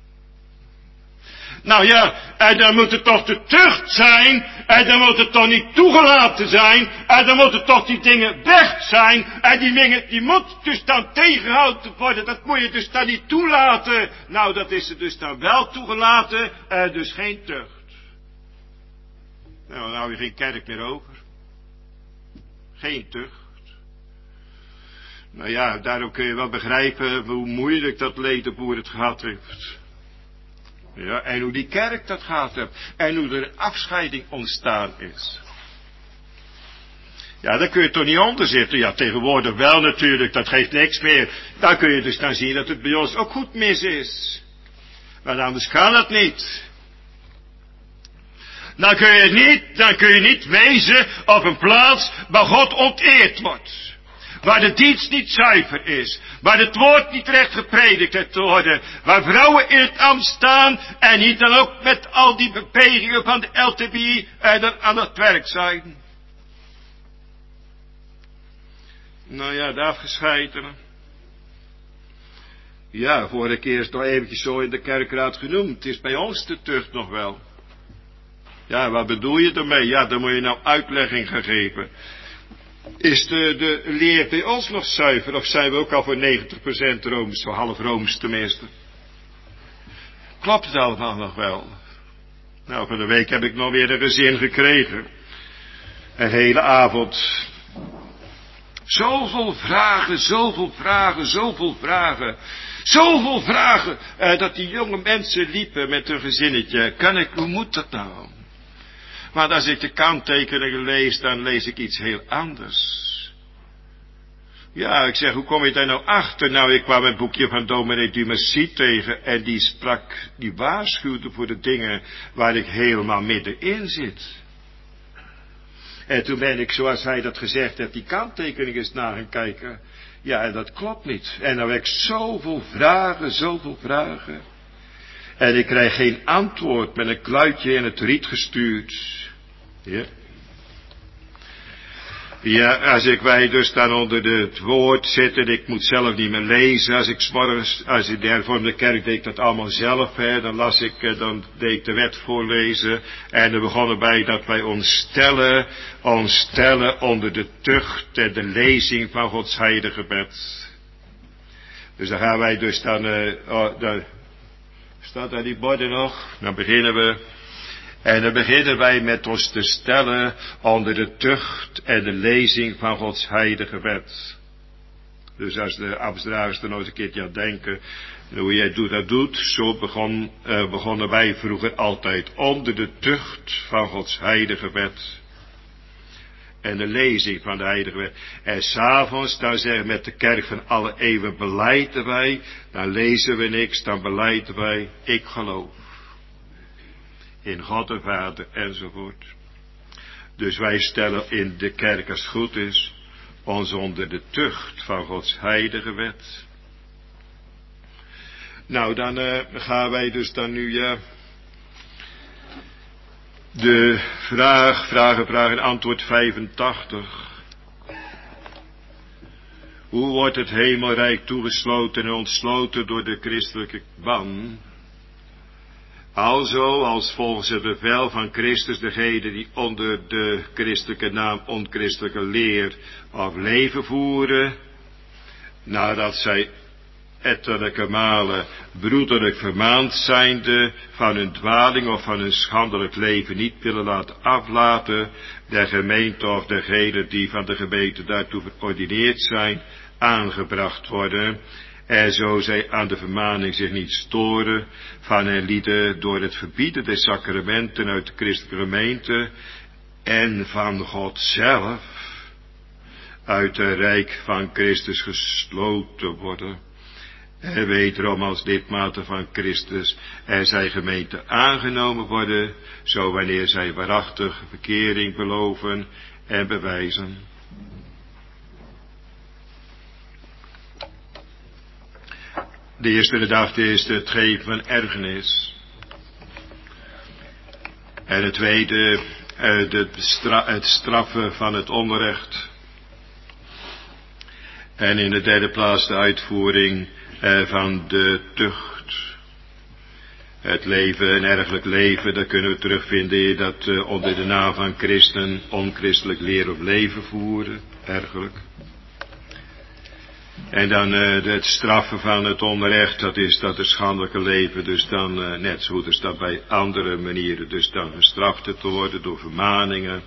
Nou ja, en dan moet het toch de tucht zijn, en dan moet het toch niet toegelaten zijn, en dan moeten toch die dingen weg zijn, en die dingen, die moet dus dan tegengehouden worden, dat moet je dus dan niet toelaten. Nou, dat is er dus dan wel toegelaten, dus geen tucht. Nou, dan hou je geen kerk meer over. Geen tucht. Nou ja, daarom kun je wel begrijpen hoe moeilijk dat ledenboer het gehad heeft. Ja, en hoe die kerk dat gehad heeft. En hoe er afscheiding ontstaan is. Ja, daar kun je toch niet onder zitten. Ja, tegenwoordig wel natuurlijk, dat geeft niks meer. Daar kun je dus dan zien dat het bij ons ook goed mis is. Maar anders kan het niet. Dan kun je niet wezen op een plaats waar God onteerd wordt. Waar de dienst niet zuiver is. Waar het woord niet recht gepredikt heeft te worden. Waar vrouwen in het ambt staan. En niet dan ook met al die beperkingen van de LTBI dan aan het werk zijn. Nou ja, de afgescheidenen. Ja, vorige keer is het nog eventjes zo in de kerkraad genoemd. Het is bij ons de tucht nog wel. Ja, wat bedoel je ermee? Ja, dan moet je nou uitlegging gaan geven. Is de leer bij ons nog zuiver? Of zijn we ook al voor 90% Rooms, voor half Rooms tenminste? Klopt het allemaal nog wel? Nou, van de week heb ik nog weer een gezin gekregen. Een hele avond. Zoveel vragen, zoveel vragen, zoveel vragen. Zoveel vragen, dat die jonge mensen liepen met hun gezinnetje. Hoe moet dat nou? Maar als ik de kanttekeningen lees, dan lees ik iets heel anders. Ja, ik zeg, hoe kom je daar nou achter? Nou, ik kwam een boekje van dominee Dumacy tegen en die waarschuwde voor de dingen waar ik helemaal middenin zit. En toen ben ik, zoals hij dat gezegd heeft, die kanttekening eens naar gaan kijken. Ja, en dat klopt niet. En dan heb ik zoveel vragen. En ik krijg geen antwoord met een kluitje in het riet gestuurd. Ja. Ja, wij dus dan onder het woord zitten, ik moet zelf niet meer lezen, als ik de hervormde kerk deed ik dat allemaal zelf, dan deed ik de wet voorlezen, en dan begonnen bij dat wij ons stellen onder de tucht en de lezing van Gods heilige wet. Dus dan gaan wij dus dan staat daar die borden nog, dan beginnen we. En dan beginnen wij met ons te stellen onder de tucht en de lezing van Gods heilige wet. Dus als de ambtsdragers er nog eens een keertje aan denken, hoe jij dat doet, zo begonnen wij vroeger altijd onder de tucht van Gods heilige wet. En de lezing van de heilige wet. En s'avonds, dan zeggen we met de kerk van alle eeuwen belijden wij, dan lezen we niks, dan belijden wij, ik geloof in God de Vader enzovoort. Dus wij stellen in de kerk, als het goed is, ons onder de tucht van Gods heilige wet. Nou, dan gaan wij dus dan nu de vraag en antwoord 85. Hoe wordt het hemelrijk toegesloten en ontsloten door de christelijke ban? Alzo als volgens het bevel van Christus degenen die onder de christelijke naam onchristelijke leer of leven voeren, nadat zij ettelijke malen broederlijk vermaand zijnde van hun dwaling of van hun schandelijk leven niet willen laten aflaten, de gemeente of degenen die van de gemeente daartoe verordineerd zijn, aangebracht worden, en zo zij aan de vermaning zich niet storen van hen lieden door het verbieden des sacramenten uit de christelijke gemeente en van God zelf uit het rijk van Christus gesloten worden. En wederom als lidmaten van Christus en zijn gemeente aangenomen worden, zo wanneer zij waarachtig verkering beloven en bewijzen. De eerste gedachte is het geven van ergernis. En het tweede, het straffen van het onrecht. En in de derde plaats de uitvoering van de tucht. Het leven, een ergelijk leven, dat kunnen we terugvinden dat onder de naam van christen onchristelijk leer op leven voeren, ergelijk. En dan het straffen van het onrecht, dat is dat het schandelijke leven, dus dan net zo dus dat bij andere manieren, dus dan gestraft te worden door vermaningen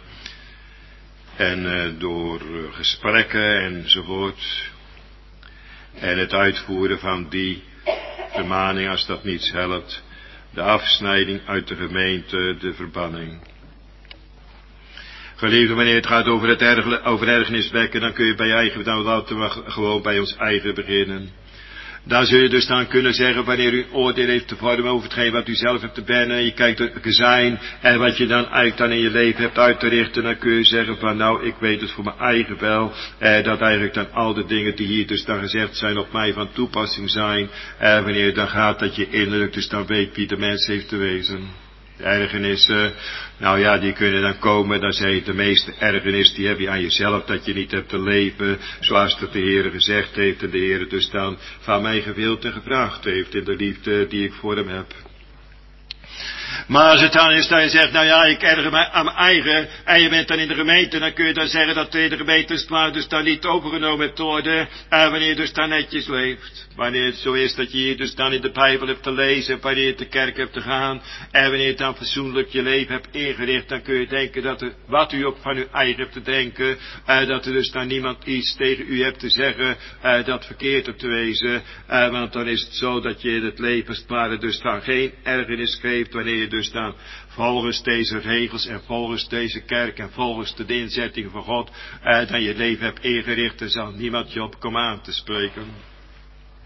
en door gesprekken enzovoort. En het uitvoeren van die vermaning, als dat niets helpt, de afsnijding uit de gemeente, de verbanning. Geliefde, wanneer het gaat over het ergerniswekken, dan kun je bij je eigen, dan laten we gewoon bij ons eigen beginnen. Dan zul je dus dan kunnen zeggen, wanneer u oordeel heeft te vormen over hetgeen wat u zelf hebt te bennen, je kijkt het gezijn en wat je dan eigenlijk dan in je leven hebt uit te richten, dan kun je zeggen van nou, ik weet het voor mijn eigen wel, dat eigenlijk dan al de dingen die hier dus dan gezegd zijn op mij van toepassing zijn, wanneer het dan gaat dat je innerlijk dus dan weet wie de mens heeft te wezen. De ergernissen, nou ja, die kunnen dan komen, dan zeg je de meeste ergernis, die heb je aan jezelf, dat je niet hebt te leven, zoals dat de Heer gezegd heeft en de Heer dus dan van mij gewild en gevraagd heeft in de liefde die ik voor hem heb. Maar als het dan is dat je zegt, nou ja, ik erger mij aan mijn eigen, en je bent dan in de gemeente, dan kun je dan zeggen dat de gemeente dus dan niet overgenomen hebt te worden, wanneer je dus dan netjes leeft. Wanneer het zo is dat je hier dus dan in de Bijbel hebt te lezen, wanneer je te kerk hebt te gaan, en wanneer je dan fatsoenlijk je leven hebt ingericht, dan kun je denken dat er, wat u ook van uw eigen hebt te denken, dat er dus dan niemand iets tegen u hebt te zeggen, dat verkeerd hebt te wezen, want dan is het zo dat je in het leven dus dan geen ergernis geeft, wanneer je dus dan volgens deze regels en volgens deze kerk en volgens de inzettingen van God dan je leven hebt ingericht, dan zal niemand je op komen aan te spreken.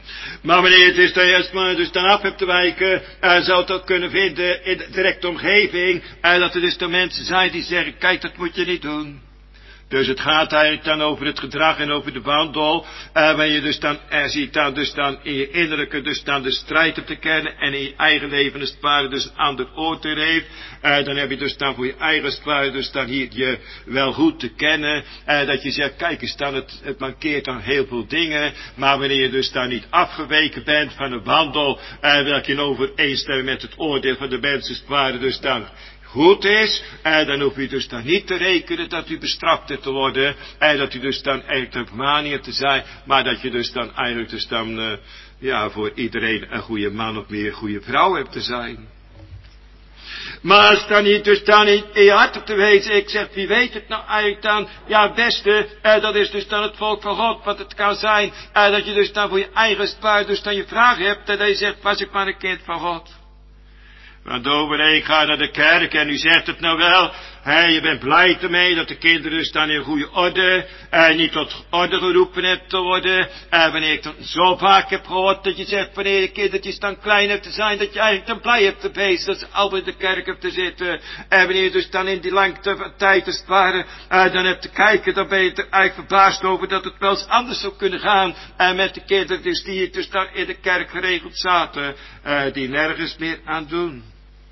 Maar wanneer het is dat je dus dan af hebt te wijken, zou het ook kunnen vinden in de directe omgeving, dat er dus de mensen zijn die zeggen, kijk, dat moet je niet doen. Dus het gaat eigenlijk dan over het gedrag en over de wandel, waar je dus dan ziet dan dus dan in je innerlijke dus dan de strijd op te kennen en in je eigen leven als het ware dus een ander oordeel heeft, dan heb je dus dan voor je eigen als het ware dus dan hier je wel goed te kennen, dat je zegt, kijk eens dan, het mankeert dan heel veel dingen, maar wanneer je dus dan niet afgeweken bent van een wandel, welke in overeenstemming met het oordeel van de mensen als het ware dus dan goed is, dan hoef je dus dan niet te rekenen dat u bestraft hebt te worden, dat u dus dan eigenlijk de vermaning hebt te zijn, maar dat je dus dan eigenlijk dus dan, voor iedereen een goede man of meer een goede vrouw hebt te zijn. Maar als dan niet dus dan in je hart op te wezen, ik zeg, wie weet het nou eigenlijk dan, ja beste, dat is dus dan het volk van God, wat het kan zijn, dat je dus dan voor je eigen spaar dus dan je vraag hebt, en dat je zegt, was ik maar een kind van God. Want dominee, ik ga naar de kerk en u zegt het nou wel, je bent blij ermee dat de kinderen dus dan in goede orde, niet tot orde geroepen hebt te worden, wanneer ik dan zo vaak heb gehoord dat je zegt, wanneer de kindertjes dan klein hebt te zijn, dat je eigenlijk dan blij hebt te wezen, dat ze altijd in de kerk hebt te zitten, wanneer je dus dan in die langte van tijd als het ware, dan hebt te kijken, dan ben je er eigenlijk verbaasd over dat het wel eens anders zou kunnen gaan, met de kinderen dus die dus dan in de kerk geregeld zaten, die nergens meer aan doen.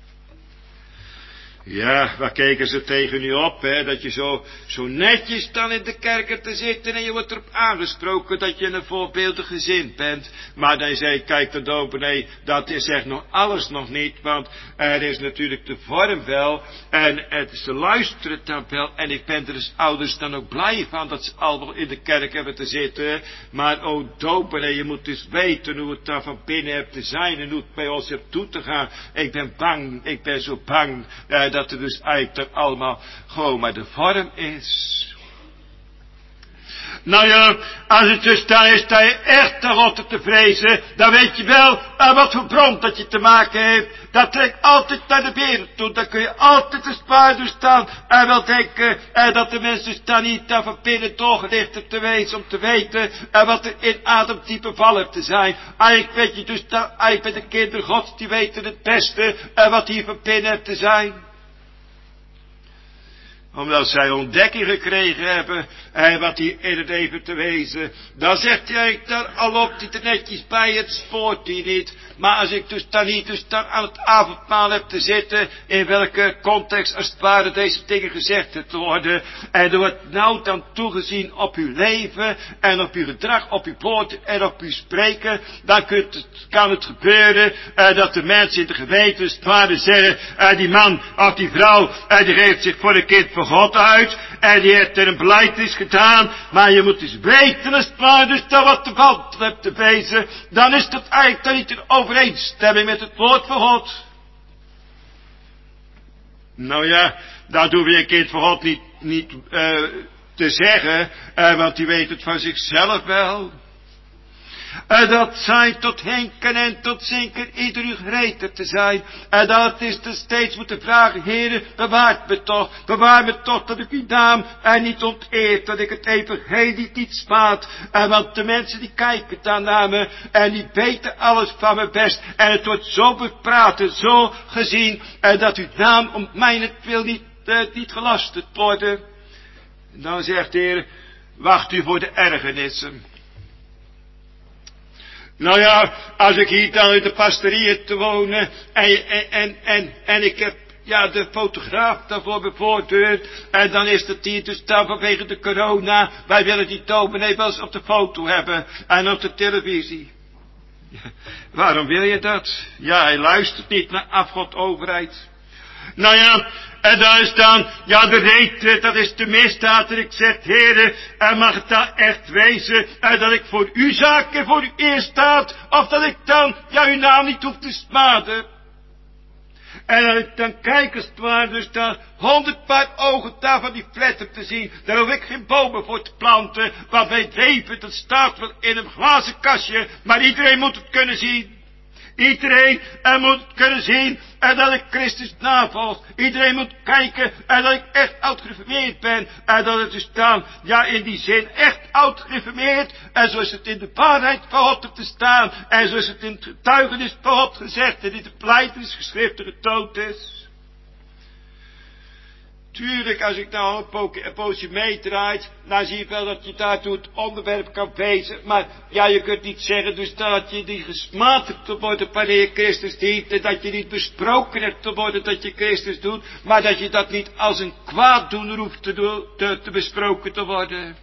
Ja, waar keken ze tegen u op, dat je zo netjes dan in de kerken te zitten en je wordt erop aangesproken dat je een voorbeeldig gezind bent. Maar dan zei kijk de dominee, dat is echt nog alles nog niet, want er is natuurlijk de vorm wel en ze luisteren dan wel en ik ben er als ouders dan ook blij van dat ze allemaal in de kerk hebben te zitten. Maar dominee, je moet dus weten hoe het daar van binnen hebt te zijn en hoe het bij ons hebt toe te gaan. Ik ben zo bang, dat er dus eigenlijk dan allemaal gewoon maar de vorm is. Nou ja, als het dus daar is dat je echt de God te vrezen, dan weet je wel wat voor bron dat je te maken heeft. Dat trekt altijd naar de wereld toe. Dan kun je altijd een spaar dus staan en wel denken dat de mensen dus dan niet daar van binnen doorgelicht hebben te wezen om te weten wat er in ademdiepe val heeft te zijn. Eigenlijk weet je dus dan, eigenlijk bij de kinderen Gods, die weten het beste wat hier van binnen heeft te zijn. Omdat zij ontdekking gekregen hebben, wat hier in het leven te wezen. Dan zegt hij eigenlijk, dan al loopt hij er netjes bij, het spoort hij niet. Maar als ik dus dan niet dus dan aan het avondmaal heb te zitten, in welke context als het ware deze dingen gezegd te worden. En er wordt nou dan toegezien op uw leven, en op uw gedrag, op uw woord en op uw spreken. Dan kan het gebeuren, dat de mensen in de gemeente als het ware zeggen, die man of die vrouw, die geeft zich voor een kind van God uit, en die heeft er een belijdenis gedaan, maar je moet eens weten, als het ware, dus dat wat de wand hebt te wezen, dan is dat eigenlijk dan niet in overeenstemming met het woord van God. Nou ja, dat hoef je een kind van God niet te zeggen, want die weet het van zichzelf wel. Dat zij tot hinken en tot zinken ieder uur gereed te zijn. En dat is te steeds moeten vragen, Heere, bewaar me toch dat ik uw naam niet onteert, dat ik het evangelie niet smaad. Want de mensen die kijken dan naar me en die weten alles van mijn best. En het wordt zo bepraat en zo gezien, dat uw naam om mijnentwil niet gelasterd worden. En dan zegt de Heer, wacht u voor de ergernissen. Nou ja, als ik hier dan in de pastorie heb te wonen en ik heb de fotograaf daarvoor bevorderd en dan is het hier dus dan vanwege de corona, wij willen die dominee wel eens op de foto hebben en op de televisie. Ja, waarom wil je dat? Ja, hij luistert niet naar afgod overheid. Nou ja, en daar is dan, de reet, dat is de misdaad. En ik zeg, Heere, mag het dan echt wezen, dat ik voor uw zaak en voor uw eer staat, of dat ik dan, uw naam niet hoef te smaden. En dat ik dan kijk als het ware, dus daar 100 paar ogen daar van die flat te zien, daar hoef ik geen bomen voor te planten, want mijn leven, dat staat wel in een glazen kastje, maar iedereen moet het kunnen zien. Iedereen moet kunnen zien dat ik Christus navolg. Iedereen moet kijken dat ik echt oud gereformeerd ben. En dat het dus dan, ja in die zin, echt oud gereformeerd. En zoals het in de waarheid van God hebt te staan. En zoals het in het getuigenis van God gezegd en in de pleitnisgeschriften getoond is. Tuurlijk, als ik nou een poosje meedraait, dan zie je wel dat je daartoe het onderwerp kan wezen. Maar ja, je kunt niet zeggen dus dat je niet gesmatigd te worden wanneer je Christus dient. En dat je niet besproken hebt te worden dat je Christus doet. Maar dat je dat niet als een kwaaddoener hoeft te besproken te worden.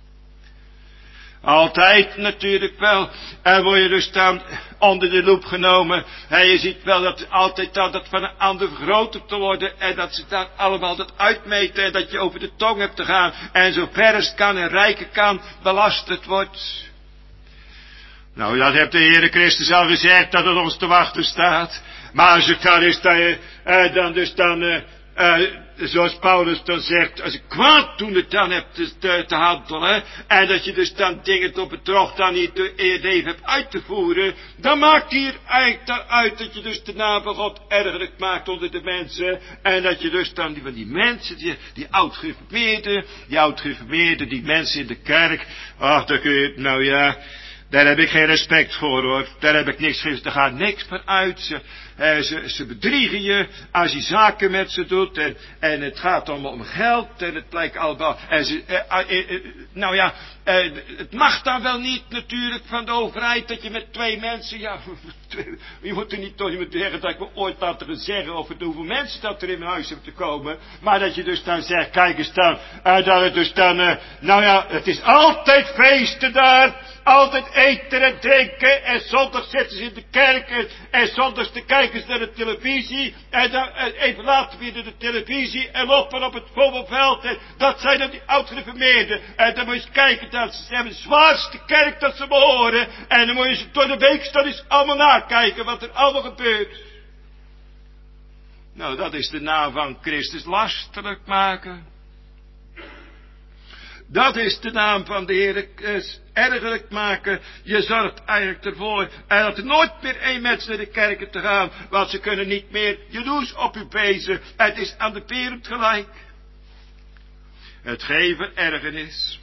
Altijd natuurlijk wel. En word je dus dan onder de loep genomen. En je ziet wel dat altijd dat van een ander vergroot te worden. En dat ze daar allemaal dat uitmeten. En dat je over de tong hebt te gaan. En zo ver als kan en rijken kan belasterd wordt. Nou, dat heeft de Heere Christus al gezegd dat het ons te wachten staat. Maar als het dan is dat je zoals Paulus dan zegt, als ik kwaad toen het dan hebt te handelen, en dat je dus dan dingen tot bedrog dan niet in je leven hebt uit te voeren, dan maakt hier eigenlijk uit dat je dus de naam van God ergerlijk maakt onder de mensen, en dat je dus dan van die mensen, die oud-gereformeerden, die mensen in de kerk, ach, daar kun je, nou ja, daar heb ik geen respect voor hoor, daar heb ik niks voor, daar gaat niks van uit. Ze bedriegen je als je zaken met ze doet en het gaat allemaal om geld en het blijkt allemaal, nou ja, het mag dan wel niet natuurlijk van de overheid dat je met twee mensen, ja, je moet er niet zeggen dat ik me ooit laten zeggen over hoeveel mensen dat er in mijn huis hebben te komen, maar dat je dus dan zegt, kijk eens dan, dat het dus dan, nou ja, het is altijd feesten daar, altijd eten en drinken en zondag zitten ze in de kerk en zondags te kijken ze naar de televisie en dan even later weer naar de televisie en lopen op het voetbalveld en dat zijn dan die oud-gereformeerden en dan moet je eens kijken dat ze hebben de zwaarste kerk dat ze behoren en dan moet je ze door de week dan eens allemaal nakijken wat er allemaal gebeurt. Nou, dat is de naam van Christus lasterlijk maken. Dat is de naam van de Heer ergerlijk maken. Je zorgt eigenlijk ervoor dat er nooit meer één mens naar de kerken te gaan, want ze kunnen niet meer jaloers op u wezen. Het is aan de perend gelijk. Het geven ergernis.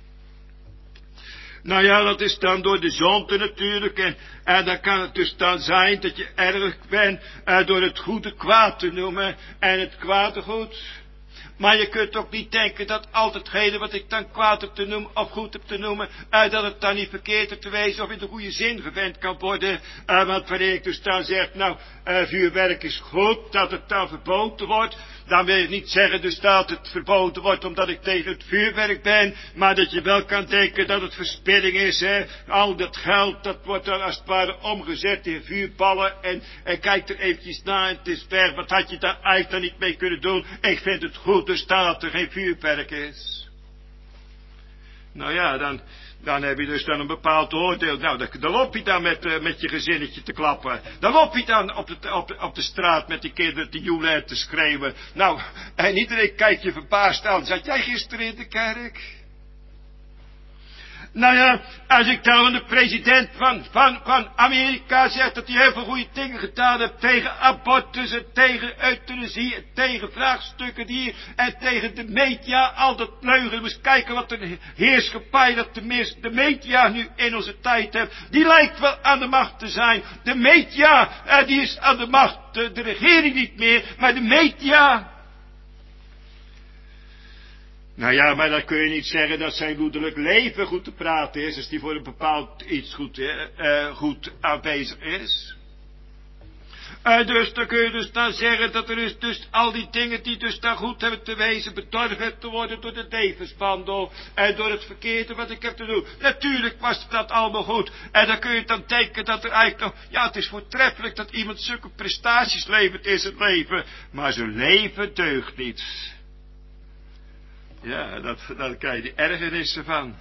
Nou ja, dat is dan door de zonde natuurlijk. En dan kan het dus dan zijn dat je erg bent door het goede kwaad te noemen en het kwade goed. Maar je kunt ook niet denken dat al hetgene wat ik dan kwaad heb te noemen of goed heb te noemen, dat het dan niet verkeerd heb te wezen of in de goede zin gewend kan worden. Want wanneer ik dus dan zeg, nou, vuurwerk is goed, dat het dan verboden wordt, dan wil je niet zeggen dus dat het verboden wordt omdat ik tegen het vuurwerk ben, maar dat je wel kan denken dat het verspilling is, hè. Al dat geld, dat wordt dan als het ware omgezet in vuurballen en kijk er eventjes naar en het is weg, wat had je daar eigenlijk dan niet mee kunnen doen? Ik vind het goed dus dat er geen vuurwerk is. Nou ja, dan heb je dus dan een bepaald oordeel. Nou, dan loop je dan met je gezinnetje te klappen. Dan loop je dan op de straat met die kinderen te joelen en te schreeuwen. Nou, en iedereen kijkt je verbaasd aan. Zat jij gisteren in de kerk? Nou ja, als ik dan aan de president van Amerika zeg dat hij heel veel goede dingen gedaan heeft tegen abortus en tegen euthanasie en tegen vraagstukken hier en tegen de media, al dat leugen. Je moet kijken wat een heerschappij dat de media nu in onze tijd heeft. Die lijkt wel aan de macht te zijn. De media, die is aan de macht, de regering niet meer, maar de media. Nou ja, maar dan kun je niet zeggen dat zijn moederlijk leven goed te praten is, als die voor een bepaald iets goed aanwezig is. Dus dan kun je dus dan zeggen dat er is dus al die dingen die dus dan goed hebben te wezen, bedorven hebben te worden door de levenswandel en door het verkeerde wat ik heb te doen. Natuurlijk was dat allemaal goed. En dan kun je dan denken dat er eigenlijk nog, ja, het is voortreffelijk dat iemand zulke prestaties levert in zijn leven, maar zijn leven deugt niet. Ja, daar krijg je de ergernissen van.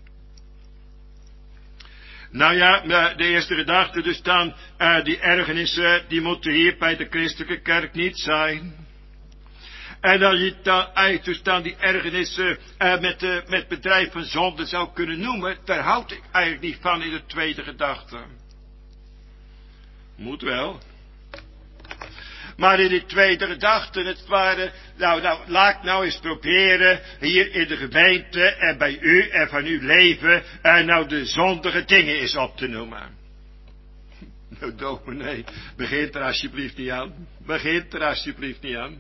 Nou ja, de eerste gedachte dus dan, die ergernissen, die moeten hier bij de christelijke kerk niet zijn. En dat je dan eigenlijk dus dan die ergernissen met bedrijf van zonde zou kunnen noemen, daar houd ik eigenlijk niet van in de tweede gedachte. Moet wel. Maar in die tweede gedachte, het waren, laat nou eens proberen, hier in de gemeente en bij u en van uw leven, nou de zondige dingen eens op te noemen. Nou, dominee, begint er alsjeblieft niet aan. Begint er alsjeblieft niet aan.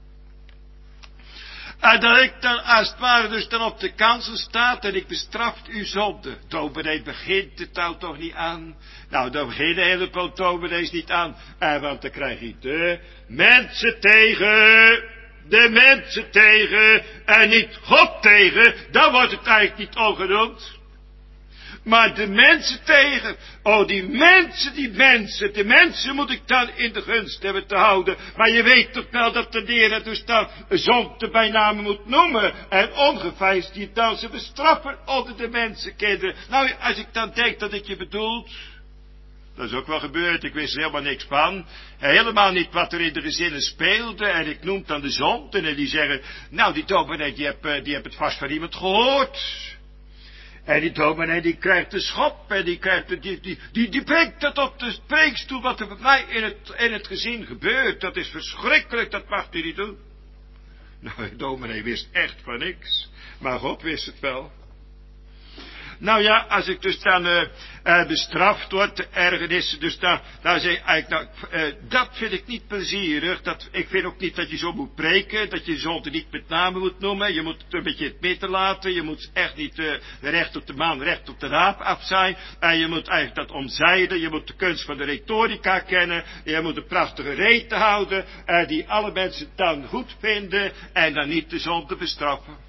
En dat ik dan als het ware dus dan op de kansel staat en ik bestraft uw zonde. Dominee, begint het nou toch niet aan? Nou, dan beginnen een heleboel dominees niet aan. Want dan krijg je de mensen tegen. De mensen tegen. En niet God tegen. Dan wordt het eigenlijk niet ongenoemd. Maar de mensen tegen. Oh, die mensen moet ik dan in de gunst hebben te houden. Maar je weet toch wel dat de Heer dus dan zonde bij name moet noemen. En ongeveinsd die dan ze bestraffen onder de mensenkinderen. Nou, als ik dan denk dat het je bedoelt. Dat is ook wel gebeurd, ik wist er helemaal niks van. Helemaal niet wat er in de gezinnen speelde. En ik noem dan de zonden en die zeggen. Nou, die dominee die heb het vast van iemand gehoord. En die dominee die krijgt de schop en die krijgt die brengt dat op de spreekstoel wat er bij mij in het gezin gebeurt. Dat is verschrikkelijk, dat mag u niet doen. Nou, de dominee wist echt van niks, maar God wist het wel. Nou ja, als ik dus dan bestraft word, de ergernissen, dus dan zeg ik eigenlijk, dat vind ik niet plezierig. Ik vind ook niet dat je zo moet preken, dat je zonde niet met name moet noemen. Je moet het een beetje het midden laten, je moet echt niet recht op de maan, recht op de raap af zijn. En je moet eigenlijk dat omzeilen, je moet de kunst van de retorica kennen. Je moet een prachtige rede houden, die alle mensen dan goed vinden en dan niet de zonde bestraffen.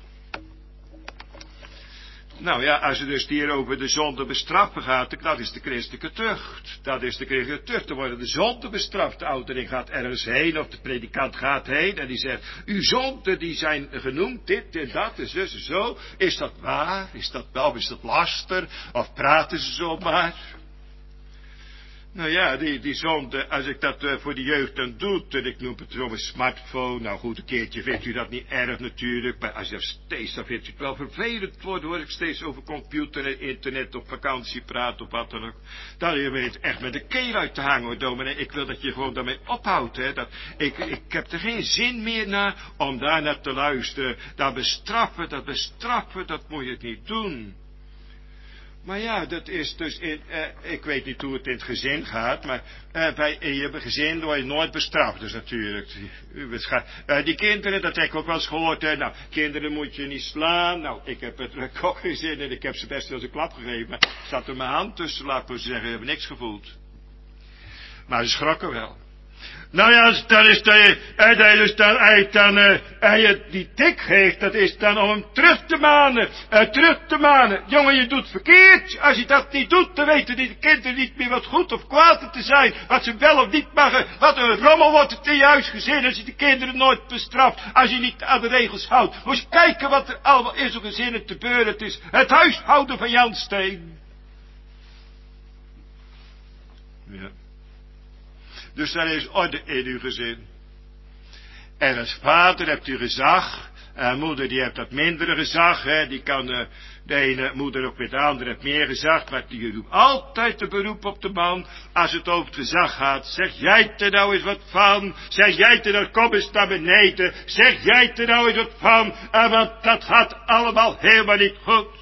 Nou ja, als het dus hier over de zonde bestraffen gaat, dat is de christelijke tucht. Dat is de christelijke tucht. Dan worden de zonden bestraft. De ouderling gaat ergens heen, of de predikant gaat heen, en die zegt, uw zonden die zijn genoemd, dit en dat, en zus en zo. Is dat waar? Is dat wel, of is dat laster? Of praten ze zomaar? Nou ja, die zonde, als ik dat voor de jeugd dan doe, en ik noem het zo'n smartphone, nou goed, een keertje vindt u dat niet erg natuurlijk, maar als je dat steeds, dan vindt u het wel vervelend worden, hoor ik steeds over computer en internet op vakantie praat, of wat dan ook. Dan je weet echt met de keel uit te hangen, hoor, dominee. Ik wil dat je gewoon daarmee ophoudt, hè. Ik heb er geen zin meer naar om daar naar te luisteren. Dat bestraffen, dat moet je niet doen. Maar ja, dat is dus ik weet niet hoe het in het gezin gaat, maar in je gezin word je nooit bestraft, dus natuurlijk. Die kinderen, dat heb ik ook wel eens gehoord, hè. Nou, kinderen moet je niet slaan. Nou, ik heb het ook geen zin en ik heb ze best wel eens een klap gegeven, maar zat er mijn hand tussen, laat ik maar zeggen, ik heb niks gevoeld. Maar ze schrokken wel. Nou ja, dan is dat je dus dan eigenlijk je die tik geeft, dat is dan om hem terug te manen. Jongen, je doet verkeerd. Als je dat niet doet, dan weten die kinderen niet meer wat goed of kwaad te zijn. Wat ze wel of niet mogen. Wat een rommel wordt het in je huisgezin als je de kinderen nooit bestraft. Als je niet aan de regels houdt. Moet je kijken wat er allemaal in zo'n gezinnen te beuren. Het is het huishouden van Jan Steen. Ja. Dus er is orde in uw gezin. En als vader hebt u gezag. En moeder die heeft dat mindere gezag. Hè. Die kan de ene moeder ook met de andere heeft meer gezag. Maar die doet altijd de beroep op de man. Als het over het gezag gaat. Zeg jij er nou eens wat van. Zeg jij er nou, kom eens naar beneden. Zeg jij er nou eens wat van. Want dat gaat allemaal helemaal niet goed.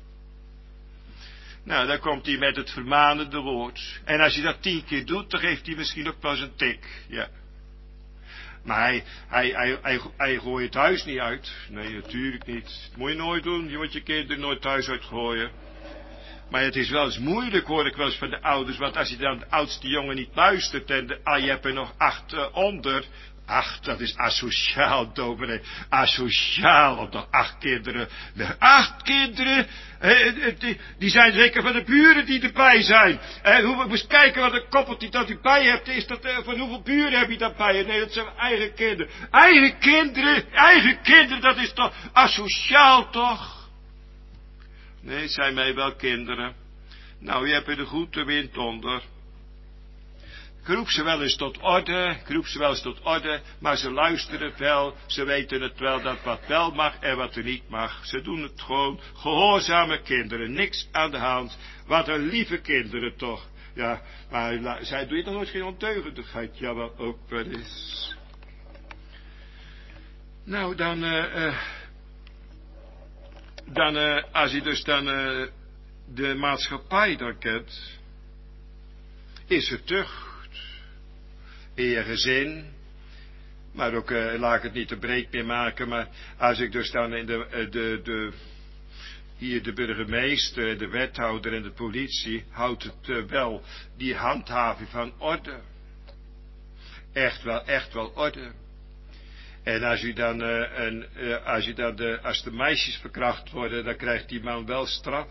Nou, dan komt hij met het vermanende woord. En als je dat 10 keer doet, dan geeft hij misschien ook wel eens een tik. Ja. Maar hij gooit het huis niet uit. Nee, natuurlijk niet. Dat moet je nooit doen. Je moet je kinderen nooit thuis uitgooien. Maar het is wel eens moeilijk, hoor ik wel eens van de ouders. Want als je dan de oudste jongen niet luistert en je hebt er nog 8 onder. Ach, dat is asociaal, dominee. Asociaal, om nog 8 kinderen. De 8 kinderen, die zijn zeker van de buren die erbij zijn. We moest kijken wat een koppeltje dat u bij hebt. Is dat, van hoeveel buren heb je daarbij? Nee, dat zijn eigen kinderen. Eigen kinderen, dat is toch asociaal, toch? Nee, het zijn mij wel kinderen. Nou, je hebt er de goede wind onder. Ik roep ze wel eens tot orde, maar ze luisteren wel, ze weten het wel dat wat wel mag en wat er niet mag. Ze doen het gewoon, gehoorzame kinderen, niks aan de hand. Wat een lieve kinderen toch. Ja, maar zij doet nog nooit geen ondeugendigheid. Ja, wat ook wel is. Nou, als je dus dan de maatschappij dan kent, is er tucht in je gezin, maar ook, laat ik het niet te breed meer maken, maar als ik dus dan in hier de burgemeester, de wethouder en de politie, houdt het wel die handhaving van orde. Echt wel orde. En als de meisjes verkracht worden, dan krijgt die man wel straf.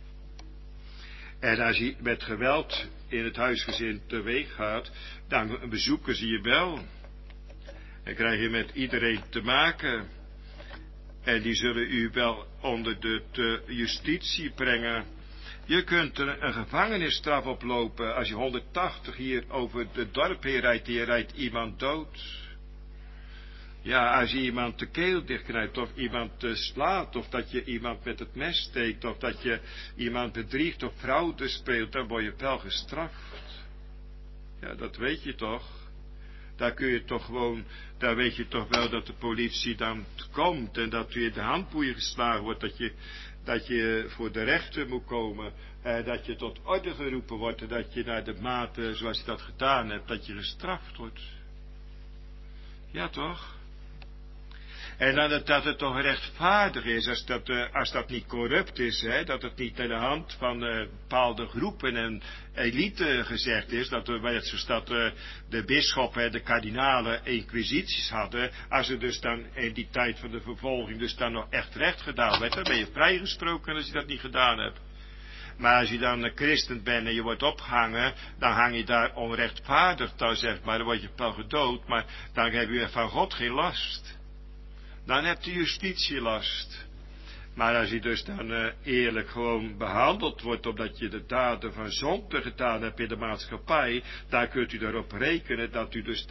En als je met geweld in het huisgezin teweeg gaat, dan bezoeken ze je wel. Dan krijg je met iedereen te maken. En die zullen u wel onder de justitie brengen. Je kunt er een gevangenisstraf oplopen. Als je 180 hier over het dorp heen rijdt, die rijdt iemand dood. Ja, als je iemand de keel dichtknijpt, of iemand slaat, of dat je iemand met het mes steekt, of dat je iemand bedriegt of fraude speelt, dan word je wel gestraft. Ja, dat weet je toch. Daar kun je toch gewoon, daar weet je toch wel dat de politie dan komt en dat u in de handboeien geslagen wordt, dat je voor de rechter moet komen, dat je tot orde geroepen wordt en dat je naar de mate zoals je dat gedaan hebt, dat je gestraft wordt. Ja toch? En dan dat het toch rechtvaardig is, als dat niet corrupt is, hè, dat het niet aan de hand van bepaalde groepen en elite gezegd is, dat de bisschoppen en de kardinalen inquisities hadden, als er dus dan in die tijd van de vervolging dus dan nog echt recht gedaan werd, dan ben je vrijgesproken als je dat niet gedaan hebt. Maar als je dan een christen bent en je wordt opgehangen, dan hang je daar onrechtvaardig, zeg maar, dan word je wel gedood, maar dan heb je van God geen last. Dan hebt de justitie last. Maar als je dus dan eerlijk gewoon behandeld wordt, omdat je de daden van zonde gedaan hebt in de maatschappij, dan kunt u erop rekenen dat u dus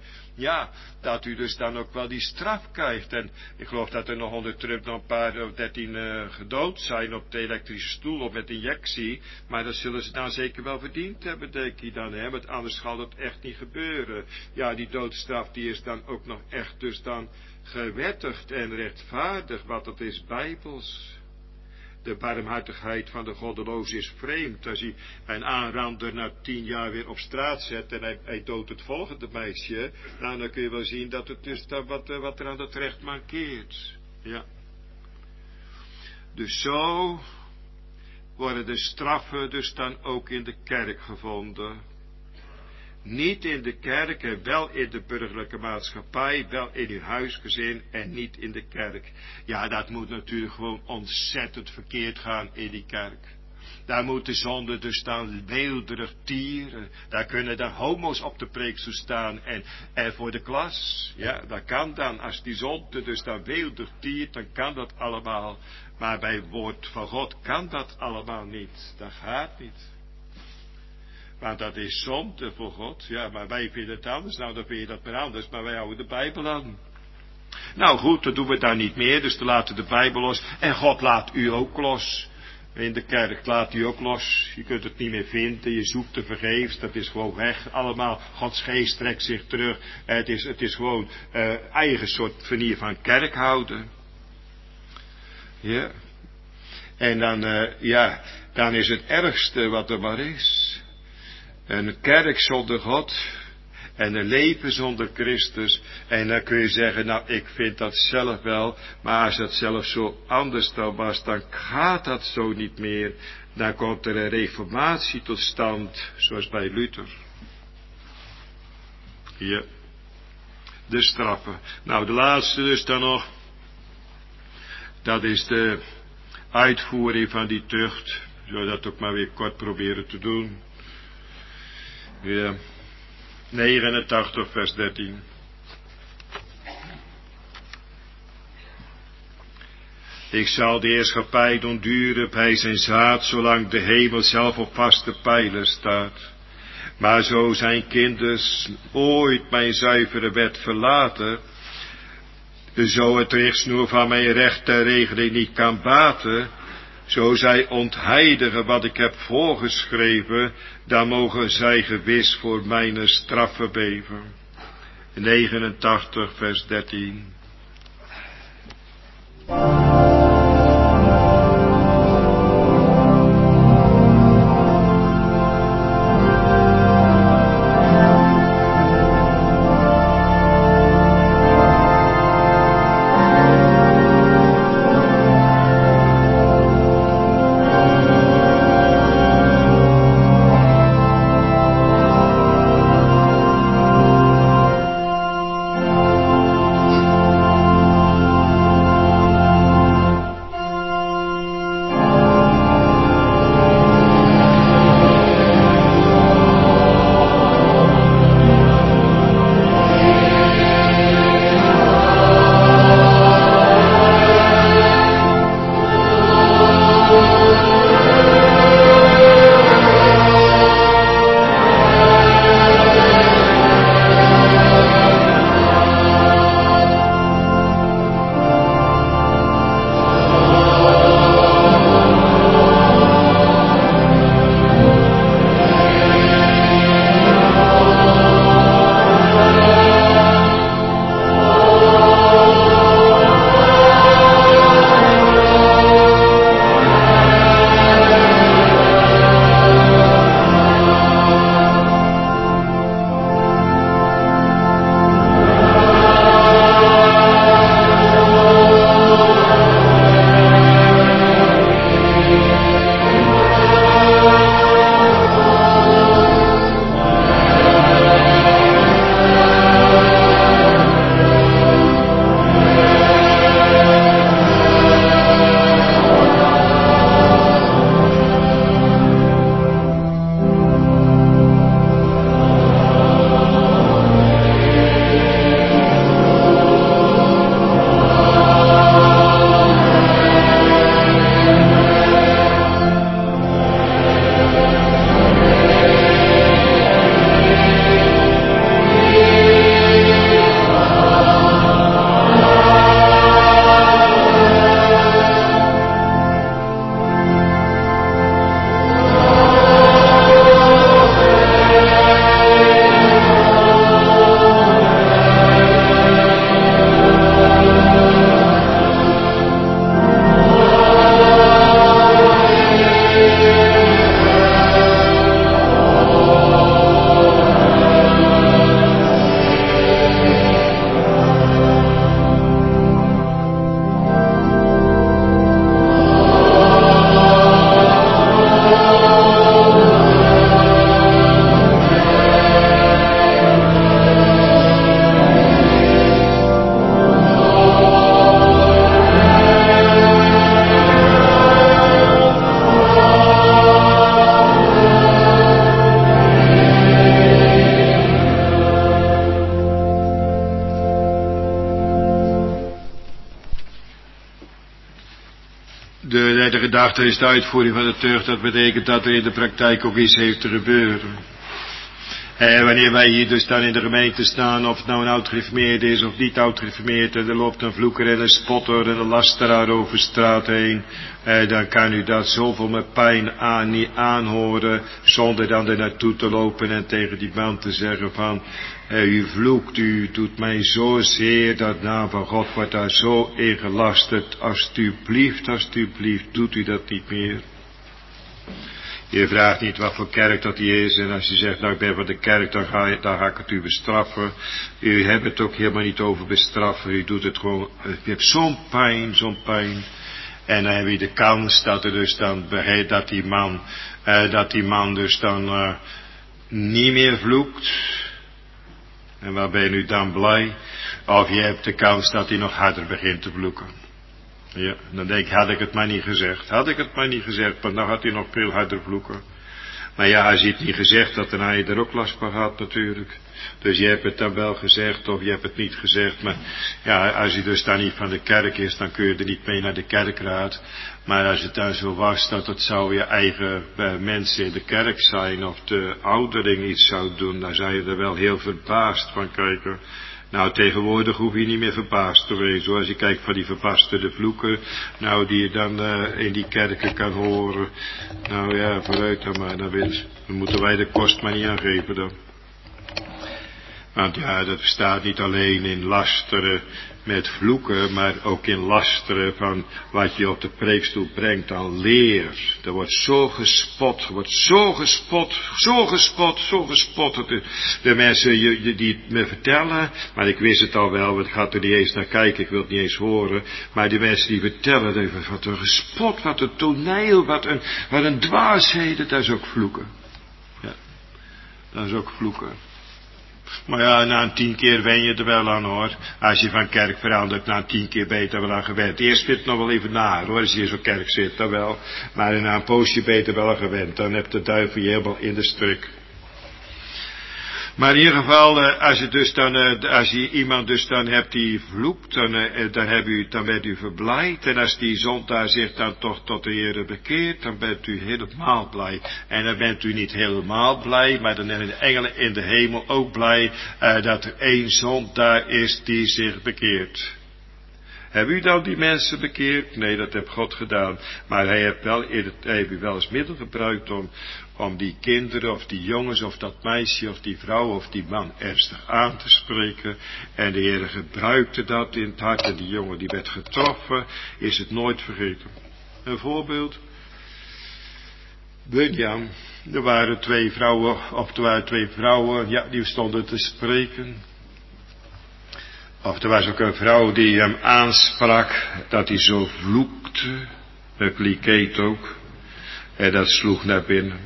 dan ook wel die straf krijgt. En ik geloof dat er nog onder Trump nog een paar of 13 gedood zijn op de elektrische stoel of met injectie, maar dat zullen ze dan zeker wel verdiend hebben, denk ik dan, hè, want anders gaat het echt niet gebeuren. Ja, die doodstraf die is dan ook nog echt dus dan gewettigd en rechtvaardig, wat het is bijbels. De barmhartigheid van de goddeloze is vreemd. Als hij een aanrander na 10 jaar weer op straat zet en hij doodt het volgende meisje, nou, dan kun je wel zien dat het is dan wat er aan het recht mankeert. Ja. Dus zo worden de straffen dus dan ook in de kerk gevonden. Niet in de kerk en wel in de burgerlijke maatschappij, wel in uw huisgezin en niet in de kerk. Ja, dat moet natuurlijk gewoon ontzettend verkeerd gaan in die kerk. Daar moet de zonde dus staan weelderig tieren. Daar kunnen de homo's op de preekstoel staan en voor de klas. Ja, dat kan dan. Als die zonde dus dan weelderig tiert, dan kan dat allemaal. Maar bij het woord van God kan dat allemaal niet. Dat gaat niet. Want dat is zonde voor God. Ja, maar wij vinden het anders. Nou, dan vind je dat maar anders. Maar wij houden de Bijbel aan. Nou goed, dan doen we daar niet meer. Dus dan laten we de Bijbel los. En God laat u ook los. In de kerk laat u ook los. Je kunt het niet meer vinden. Je zoekt te vergeefs. Dat is gewoon weg. Allemaal. Gods geest trekt zich terug. Het is gewoon eigen soort manier van kerk houden. Ja. En dan is het ergste wat er maar is. Een kerk zonder God en een leven zonder Christus. En dan kun je zeggen, nou, ik vind dat zelf wel, maar als dat zelf zo anders dan was, dan gaat dat zo niet meer. Dan komt er een reformatie tot stand, zoals bij Luther. Ja, de straffen. Nou, de laatste dus dan nog, dat is de uitvoering van die tucht. Zullen we dat ook maar weer kort proberen te doen. Ja, 89 vers 13. Ik zal de heerschappij doen duren bij zijn zaad, zolang de hemel zelf op vaste pijlen staat. Maar zo zijn kinders ooit mijn zuivere wet verlaten, zo het richtsnoer van mijn recht ter regeling niet kan baten, Zo zij ontheidigen wat ik heb voorgeschreven, dan mogen zij gewis voor mijn straffen beven. 89 vers 13. De derde gedachte is de uitvoering van de tucht. Dat betekent dat er in de praktijk ook iets heeft te gebeuren. Wanneer wij hier dus dan in de gemeente staan, of het nou een oud-gereformeerde is of niet oud-gereformeerd, en er loopt een vloeker en een spotter en een lasteraar over straat heen, dan kan u dat zoveel met pijn niet aanhoren, zonder dan er naartoe te lopen en tegen die man te zeggen van, u vloekt, u doet mij zo zeer, dat naam van God wordt daar zo in gelasterd, alstublieft, doet u dat niet meer. Je vraagt niet wat voor kerk dat die is. En als je zegt, nou ik ben van de kerk, dan ga ik het u bestraffen. U hebt het ook helemaal niet over bestraffen. U doet het gewoon, u hebt zo'n pijn. En dan heb je de kans dat er dus dan, dat die man dus dan niet meer vloekt. En waar ben je nu dan blij? Of je hebt de kans dat hij nog harder begint te vloeken. Ja, dan denk ik, had ik het maar niet gezegd, want dan had hij nog veel harder vloeken. Maar ja, als je het niet gezegd had, dan had je er ook last van gehad natuurlijk. Dus je hebt het dan wel gezegd, of je hebt het niet gezegd, maar ja, als je dus dan niet van de kerk is, dan kun je er niet mee naar de kerkraad. Maar als het dan zo was, dat het zou je eigen mensen in de kerk zijn, of de oudering iets zou doen, dan zou je er wel heel verbaasd van kijken. Nou, tegenwoordig hoef je niet meer verbaasd te wezen, hoor. Als je kijkt van die verpasterde vloeken, nou, die je dan in die kerken kan horen. Nou ja, vooruit dan maar, dan moeten wij de kost maar niet aangeven dan. Want ja, dat bestaat niet alleen in lasteren met vloeken, maar ook in lasteren van wat je op de preekstoel brengt aan leer. Er wordt zo gespot, De mensen die het me vertellen, maar ik wist het al wel, want ik ga er niet eens naar kijken, ik wil het niet eens horen. Maar die mensen die vertellen, wat een gespot, wat een toneel, wat een dwaasheden, dat is ook vloeken. Ja, dat is ook vloeken. Maar ja, na 10 keer wen je er wel aan, hoor. Als je van kerk verandert, na 10 keer beter wel aan gewend. Eerst vindt het nog wel even naar, hoor, als je in zo'n kerk zit, dan wel. Maar na een poosje beter wel aan gewend. Dan hebt de duivel je helemaal in de strik. Maar in ieder geval, als je iemand dus dan hebt die vloekt, dan bent u verblijd. En als die zondaar zich dan toch tot de Heere bekeert, dan bent u helemaal blij. En dan bent u niet helemaal blij, maar dan zijn de engelen in de hemel ook blij, dat er 1 zondaar is die zich bekeert. Hebben u dan die mensen bekeerd? Nee, dat heeft God gedaan. Maar hij heeft u wel eens middel gebruikt om die kinderen of die jongens of dat meisje of die vrouw of die man ernstig aan te spreken. En de Heer gebruikte dat in het hart en die jongen die werd getroffen, is het nooit vergeten. Een voorbeeld. Bunjam, er waren 2 vrouwen, ja, die stonden te spreken. Of er was ook een vrouw die hem aansprak, dat hij zo vloekte, een klikeet ook, en dat sloeg naar binnen.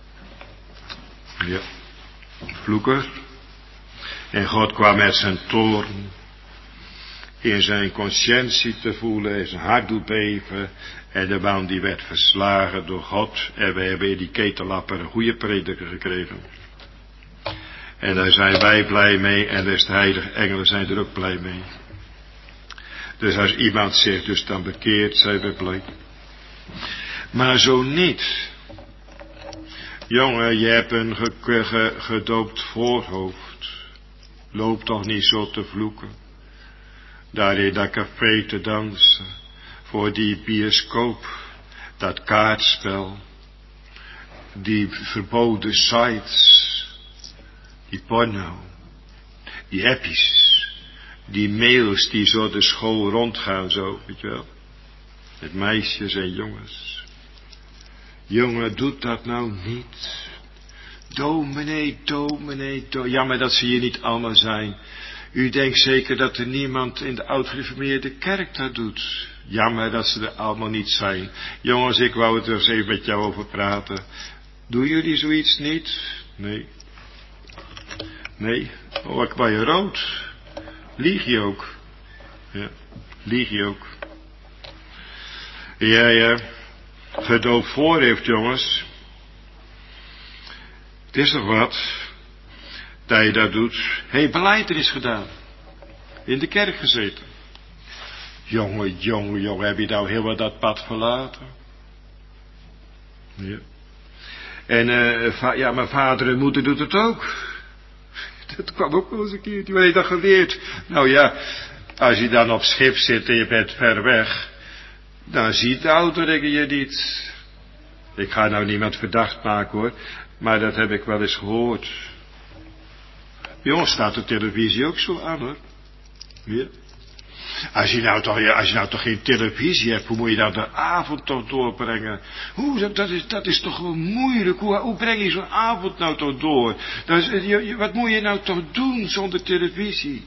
Ja, vloeker. En God kwam met zijn toorn in zijn conscientie te voelen, in zijn hart doet beven, en de man die werd verslagen door God, en we hebben in die ketellapper een goede prediker gekregen. En daar zijn wij blij mee, en dus de heilige engelen zijn er ook blij mee. Dus als iemand zich dus dan bekeert, zijn we blij. Maar zo niet. Jongen, je hebt een gedoopt voorhoofd. Loop toch niet zo te vloeken. Daar in dat café te dansen. Voor die bioscoop. Dat kaartspel. Die verboden sites. Die porno, die appies, die mails die zo de school rondgaan zo, weet je wel. Met meisjes en jongens. Jongen, doet dat nou niet. Dominee. Jammer dat ze hier niet allemaal zijn. U denkt zeker dat er niemand in de oud-gereformeerde kerk dat doet. Jammer dat ze er allemaal niet zijn. Jongens, ik wou het er eens even met jou over praten. Doen jullie zoiets niet? Nee, ik ben je rood. Lieg je ook. Ja, lieg je ook. Ja, gedoopt voor heeft, jongens. Het is toch wat, dat je dat doet. Belijdenis gedaan. In de kerk gezeten. Jongen, heb je nou heel wat dat pad verlaten? Ja. En, mijn vader en moeder doet het ook. Dat kwam ook wel eens een keertje. Waar heb je dat geleerd? Nou ja, als je dan op schip zit en je bent ver weg, dan ziet de ouderling je niet. Ik ga nou niemand verdacht maken, hoor, maar dat heb ik wel eens gehoord. Jongens, staat de televisie ook zo aan, hoor. Ja. Als je nou toch geen televisie hebt, hoe moet je dan de avond toch doorbrengen? Dat is toch wel moeilijk. Hoe breng je zo'n avond nou toch door? Wat moet je nou toch doen zonder televisie?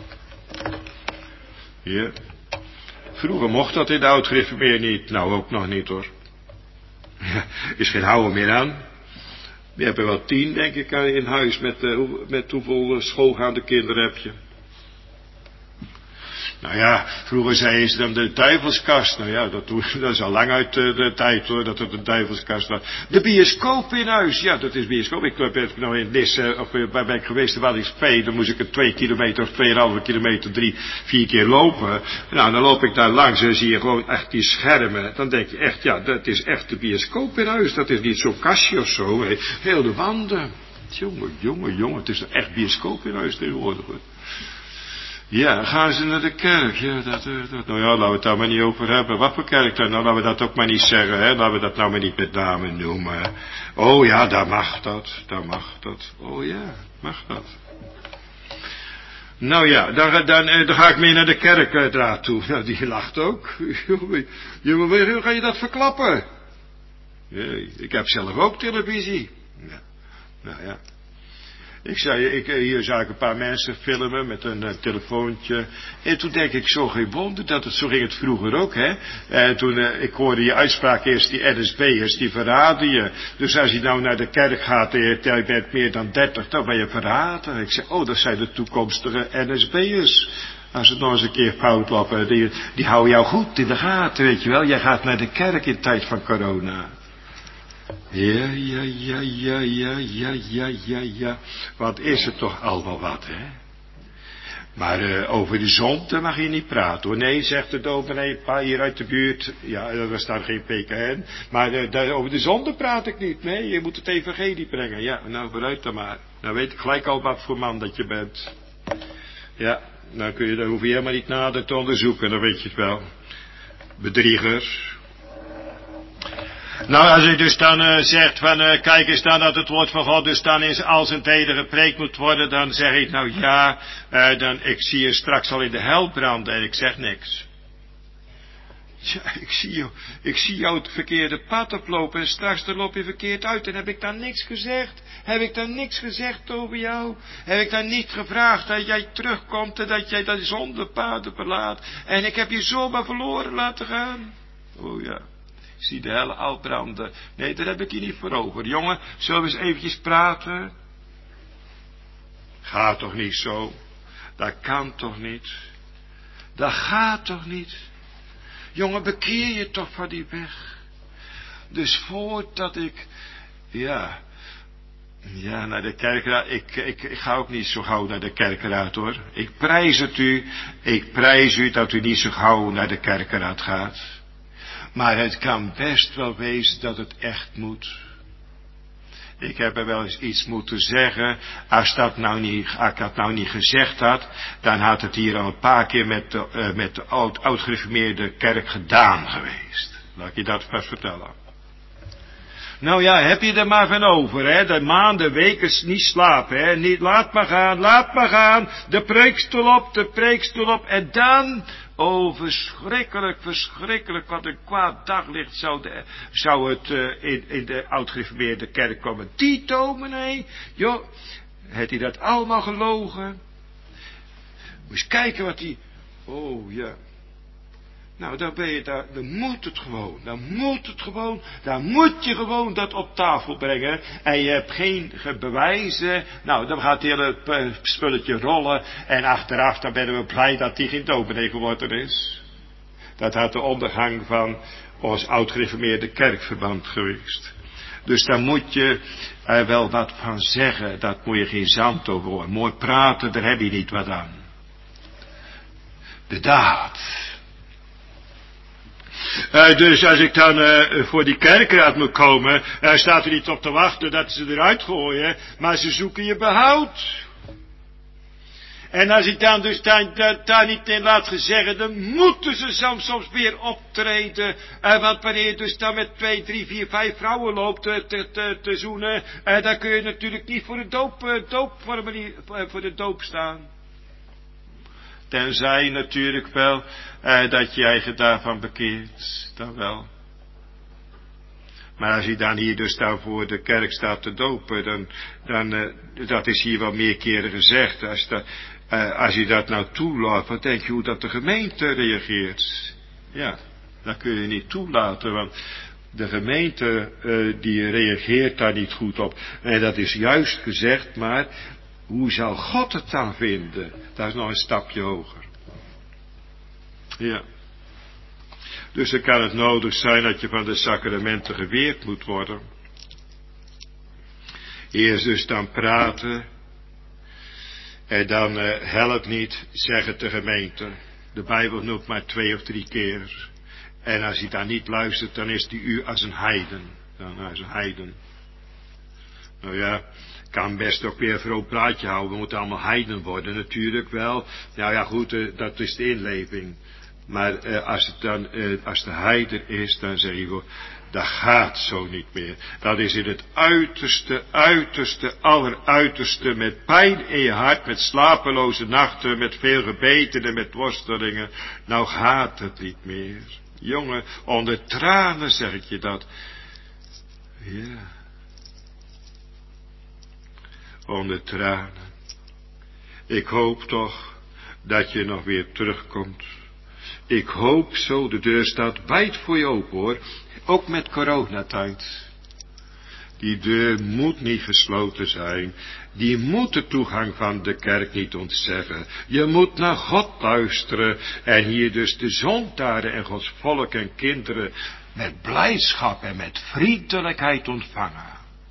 Ja. Vroeger mocht dat in de oud-gereformeerd niet. Nou, ook nog niet, hoor. Ja, is geen houden meer aan. We hebben wel 10, denk ik, in huis. Met hoeveel schoolgaande kinderen heb je? Nou ja, vroeger zeiden ze dan de duivelskast. Nou ja, dat is al lang uit de tijd, hoor, dat het een duivelskast was. De bioscoop in huis, ja, dat is bioscoop. Ik ben nou in Lisse, of waar ben ik geweest, waar ik speel, dan moest ik 2 kilometer of 2,5 kilometer 3-4 keer lopen. Nou, dan loop ik daar langs en zie je gewoon echt die schermen. Dan denk je echt, ja, dat is echt de bioscoop in huis. Dat is niet zo'n kastje of zo, hè. Heel de wanden. Jongen, het is echt bioscoop in huis tegenwoordig, hoor. Ja, gaan ze naar de kerk? Ja, nou ja, laten we het daar maar niet over hebben. Wat voor kerk dan? Nou, laten we dat ook maar niet zeggen, hè. Laten we dat nou maar niet met name noemen. Oh ja, daar mag dat. Oh ja, mag dat. Nou ja, dan ga ik mee naar de kerkraad toe. Nou, die lacht ook. Hoe ga je dat verklappen? Nee, ik heb zelf ook televisie. Ja, nou ja. Hier zag ik een paar mensen filmen met een telefoontje. En toen denk ik, zo geen wonder zo ging het vroeger ook, hè. Ik hoorde je uitspraak eerst, die NSB'ers, die verraden je. Dus als je nou naar de kerk gaat en je bent meer dan 30, dan ben je verraden. Ik zeg, dat zijn de toekomstige NSB'ers. Als het nog eens een keer fout lopen, die houden jou goed in de gaten, weet je wel. Jij gaat naar de kerk in tijd van corona. Ja. Wat is het toch allemaal wat, hè? Maar over de zonde mag je niet praten, hoor. Nee, zegt de dominee, pa hier uit de buurt. Ja, er staat geen PKN. Maar over de zonde praat ik niet. Nee, je moet het evangelie brengen. Ja, nou, vooruit dan maar. Nou weet ik gelijk al wat voor man dat je bent. Ja, dan hoef je helemaal niet nader te onderzoeken, dan weet je het wel. Bedrieger. Nou, als u dus dan zegt van, kijk eens dan dat het woord van God dus dan in al zijn tijden gepreekt moet worden, dan zeg ik, nou ja, ik zie je straks al in de hel branden en ik zeg niks. Ja, ik zie jou het verkeerde pad oplopen en straks dan loop je verkeerd uit en heb ik dan niks gezegd? Heb ik dan niks gezegd over jou? Heb ik dan niet gevraagd dat jij terugkomt en dat jij dat zondepaden verlaat en ik heb je zomaar verloren laten gaan? Oh ja. Zie de hel al branden. Nee, daar heb ik je niet voor over. Jongen, zullen we eens eventjes praten? Gaat toch niet zo? Dat kan toch niet? Dat gaat toch niet? Jongen, bekeer je toch van die weg. Dus voordat ik, naar de kerkraad, ik ga ook niet zo gauw naar de kerkraad, hoor. Ik prijs u dat u niet zo gauw naar de kerkraad gaat. Maar het kan best wel wezen dat het echt moet. Ik heb er wel eens iets moeten zeggen. Als ik dat nou niet gezegd had, dan had het hier al een paar keer met de oud-gereformeerde kerk gedaan geweest. Laat ik je dat vast vertellen. Nou ja, heb je er maar van over, hè. De maanden, weken niet slapen, hè. Niet, laat maar gaan. De preekstoel op. En dan, verschrikkelijk, wat een kwaad daglicht zou het in de oud-gereformeerde kerk komen. Die dominee, joh, heeft hij dat allemaal gelogen? Moet eens kijken wat hij, nou, dan ben je daar, dan moet je gewoon dat op tafel brengen. En je hebt geen bewijzen. Nou, dan gaat het hele spulletje rollen. En achteraf, dan ben we blij dat die geen dominee geworden is. Dat had de ondergang van ons oud-gereformeerde kerkverband geweest. Dus daar moet je er wel wat van zeggen. Dat moet je geen zand over horen. Mooi praten, daar heb je niet wat aan. De daad. Dus als ik dan voor die kerkraad moet komen, staat er niet op te wachten dat ze eruit gooien, maar ze zoeken je behoud. En als ik dan dus daar niet in laat zeggen, dan moeten ze soms weer optreden. Want wanneer je dus dan met 2, 3, 4, 5 vrouwen loopt te zoenen, dan kun je natuurlijk niet voor de doop staan. Tenzij natuurlijk wel dat je eigen daarvan bekeert, dan wel. Maar als je dan hier dus daar voor de kerk staat te dopen, dan dat is hier wel meer keren gezegd. Als je dat nou toelaat, wat denk je hoe dat de gemeente reageert? Ja, dat kun je niet toelaten, want de gemeente die reageert daar niet goed op. En dat is juist gezegd, maar hoe zal God het dan vinden? Dat is nog een stapje hoger. Ja. Dus dan kan het nodig zijn dat je van de sacramenten geweerd moet worden. Eerst dus dan praten. En dan helpt niet, zegt de gemeente. De Bijbel noemt maar 2 of 3 keer. En als hij daar niet luistert, dan is hij u als een heiden. Dan als een heiden. Nou ja, kan best ook weer een vrolijk praatje houden. We moeten allemaal heiden worden, natuurlijk wel. Nou ja, goed, dat is de inleving. Maar als de heider is, dan zeg je, dat gaat zo niet meer. Dat is in het uiterste, alleruiterste, met pijn in je hart, met slapeloze nachten, met veel gebeten en met worstelingen. Nou gaat het niet meer. Jongen, onder tranen zeg ik je dat. Ja. Onder tranen. Ik hoop toch dat je nog weer terugkomt. Ik hoop zo, de deur staat wijd voor je open hoor. Ook met coronatijd. Die deur moet niet gesloten zijn. Die moet de toegang van de kerk niet ontzeggen. Je moet naar God luisteren. En hier dus de zondaren en Gods volk en kinderen met blijdschap en met vriendelijkheid ontvangen.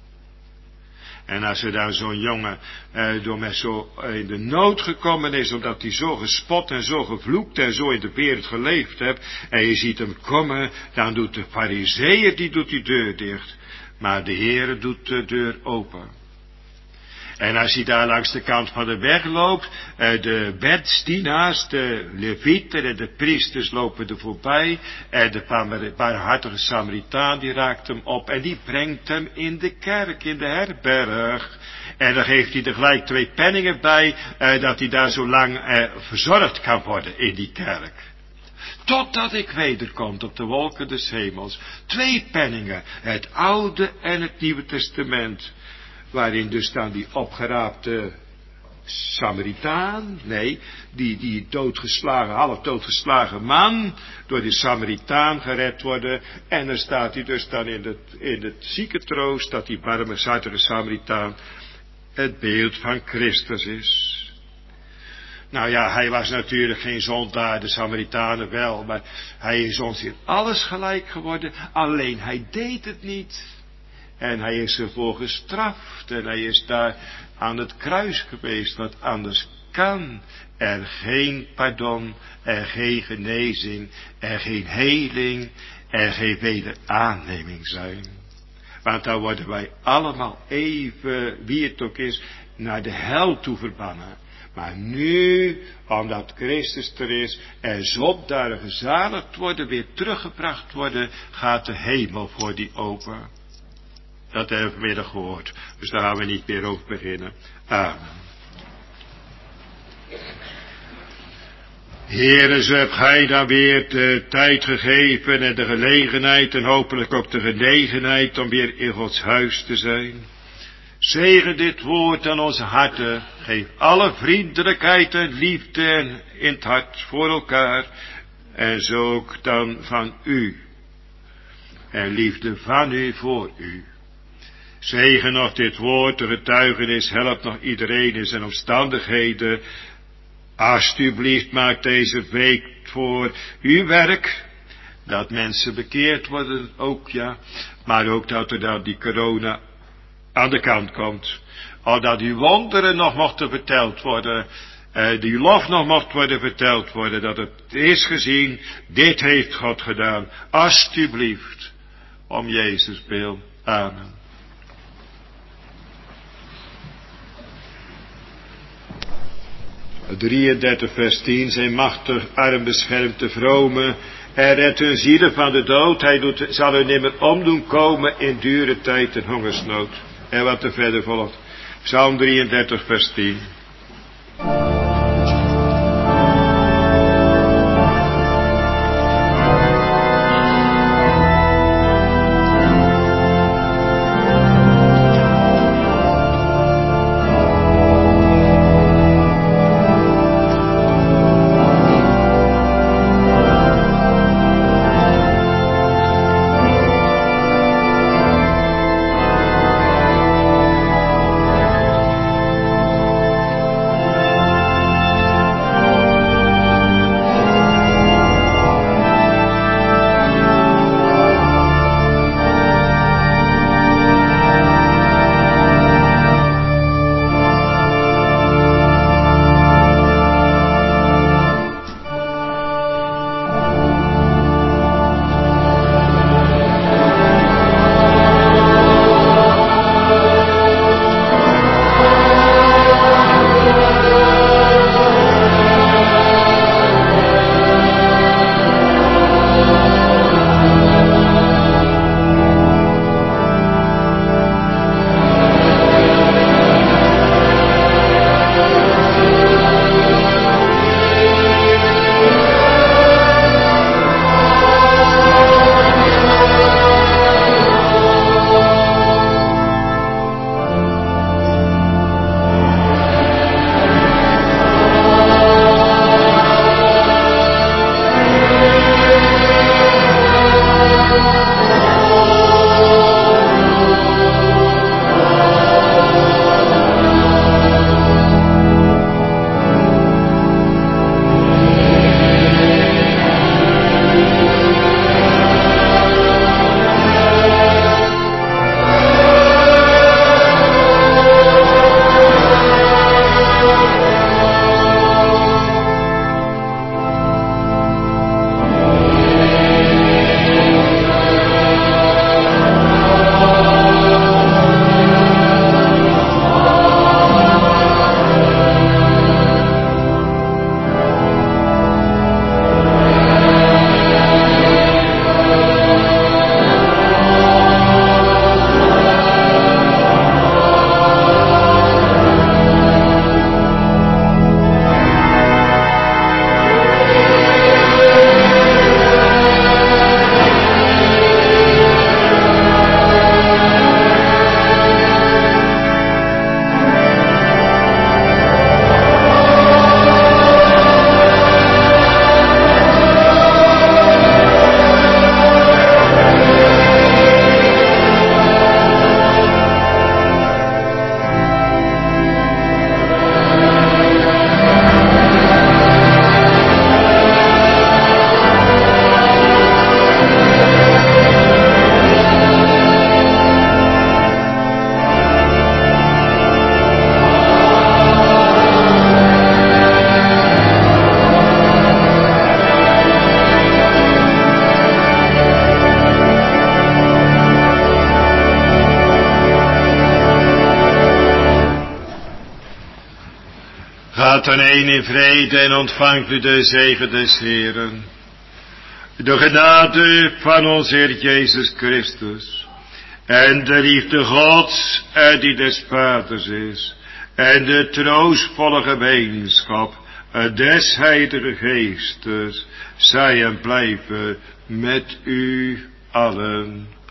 En als er dan zo'n jongen door mij zo in de nood gekomen is, omdat hij zo gespot en zo gevloekt en zo in de wereld geleefd heeft, en je ziet hem komen, dan doet de farizeeër die deur dicht, maar de Heere doet de deur open. En als hij daar langs de kant van de weg loopt, de bedstienaars, de levieten en de priesters lopen er voorbij, en de barmhartige Samaritaan die raakt hem op en die brengt hem in de kerk, in de herberg. En dan geeft hij er gelijk 2 penningen bij, dat hij daar zo lang verzorgd kan worden in die kerk. Totdat ik wederkom op de wolken des hemels. 2 penningen, het Oude en het Nieuwe Testament. Waarin dus dan die opgeraapte Samaritaan, nee, die half doodgeslagen man, door die Samaritaan gered worden. En dan staat hij dus dan in het ziekentroost, dat die barmhartige Samaritaan het beeld van Christus is. Nou ja, hij was natuurlijk geen zondaar, de Samaritanen wel, maar hij is ons in alles gelijk geworden, alleen hij deed het niet. En hij is ervoor gestraft en hij is daar aan het kruis geweest, want anders kan er geen pardon, er geen genezing, er geen heling, er geen wederaanneming zijn. Want dan worden wij allemaal even, wie het ook is, naar de hel toe verbannen. Maar nu, omdat Christus er is en zondaar gezaligd worden, weer teruggebracht worden, gaat de hemel voor die open. Dat hebben we vanmiddag gehoord. Dus daar gaan we niet meer over beginnen. Amen. Heere, zo heb gij dan weer de tijd gegeven en de gelegenheid en hopelijk ook de genegenheid om weer in Gods huis te zijn. Zegen dit woord aan onze harten. Geef alle vriendelijkheid en liefde in het hart voor elkaar. En zo ook dan van u. En liefde van u voor u. Zegen nog dit woord, de getuigenis, help nog iedereen in zijn omstandigheden. Alsjeblieft, maak deze week voor uw werk, dat mensen bekeerd worden ook, ja, maar ook dat er dan die corona aan de kant komt. Of dat die wonderen nog mochten verteld worden, die lof nog mocht worden verteld worden, dat het is gezien, dit heeft God gedaan. Alsjeblieft, om Jezus wil. Amen. 33 vers 10, zijn machtig arm beschermt de vrome en redt hun zielen van de dood. Hij zal hun nimmer omdoen komen in dure tijd en hongersnood. En wat er verder volgt. Psalm 33 vers 10. Gaat dan heen in vrede en ontvangt u de zegen des Heeren. De genade van ons Heer Jezus Christus. En de liefde Gods en die des Vaders is. En de troostvolle gemeenschap des Heilige Geestes. Zij en blijven met u allen.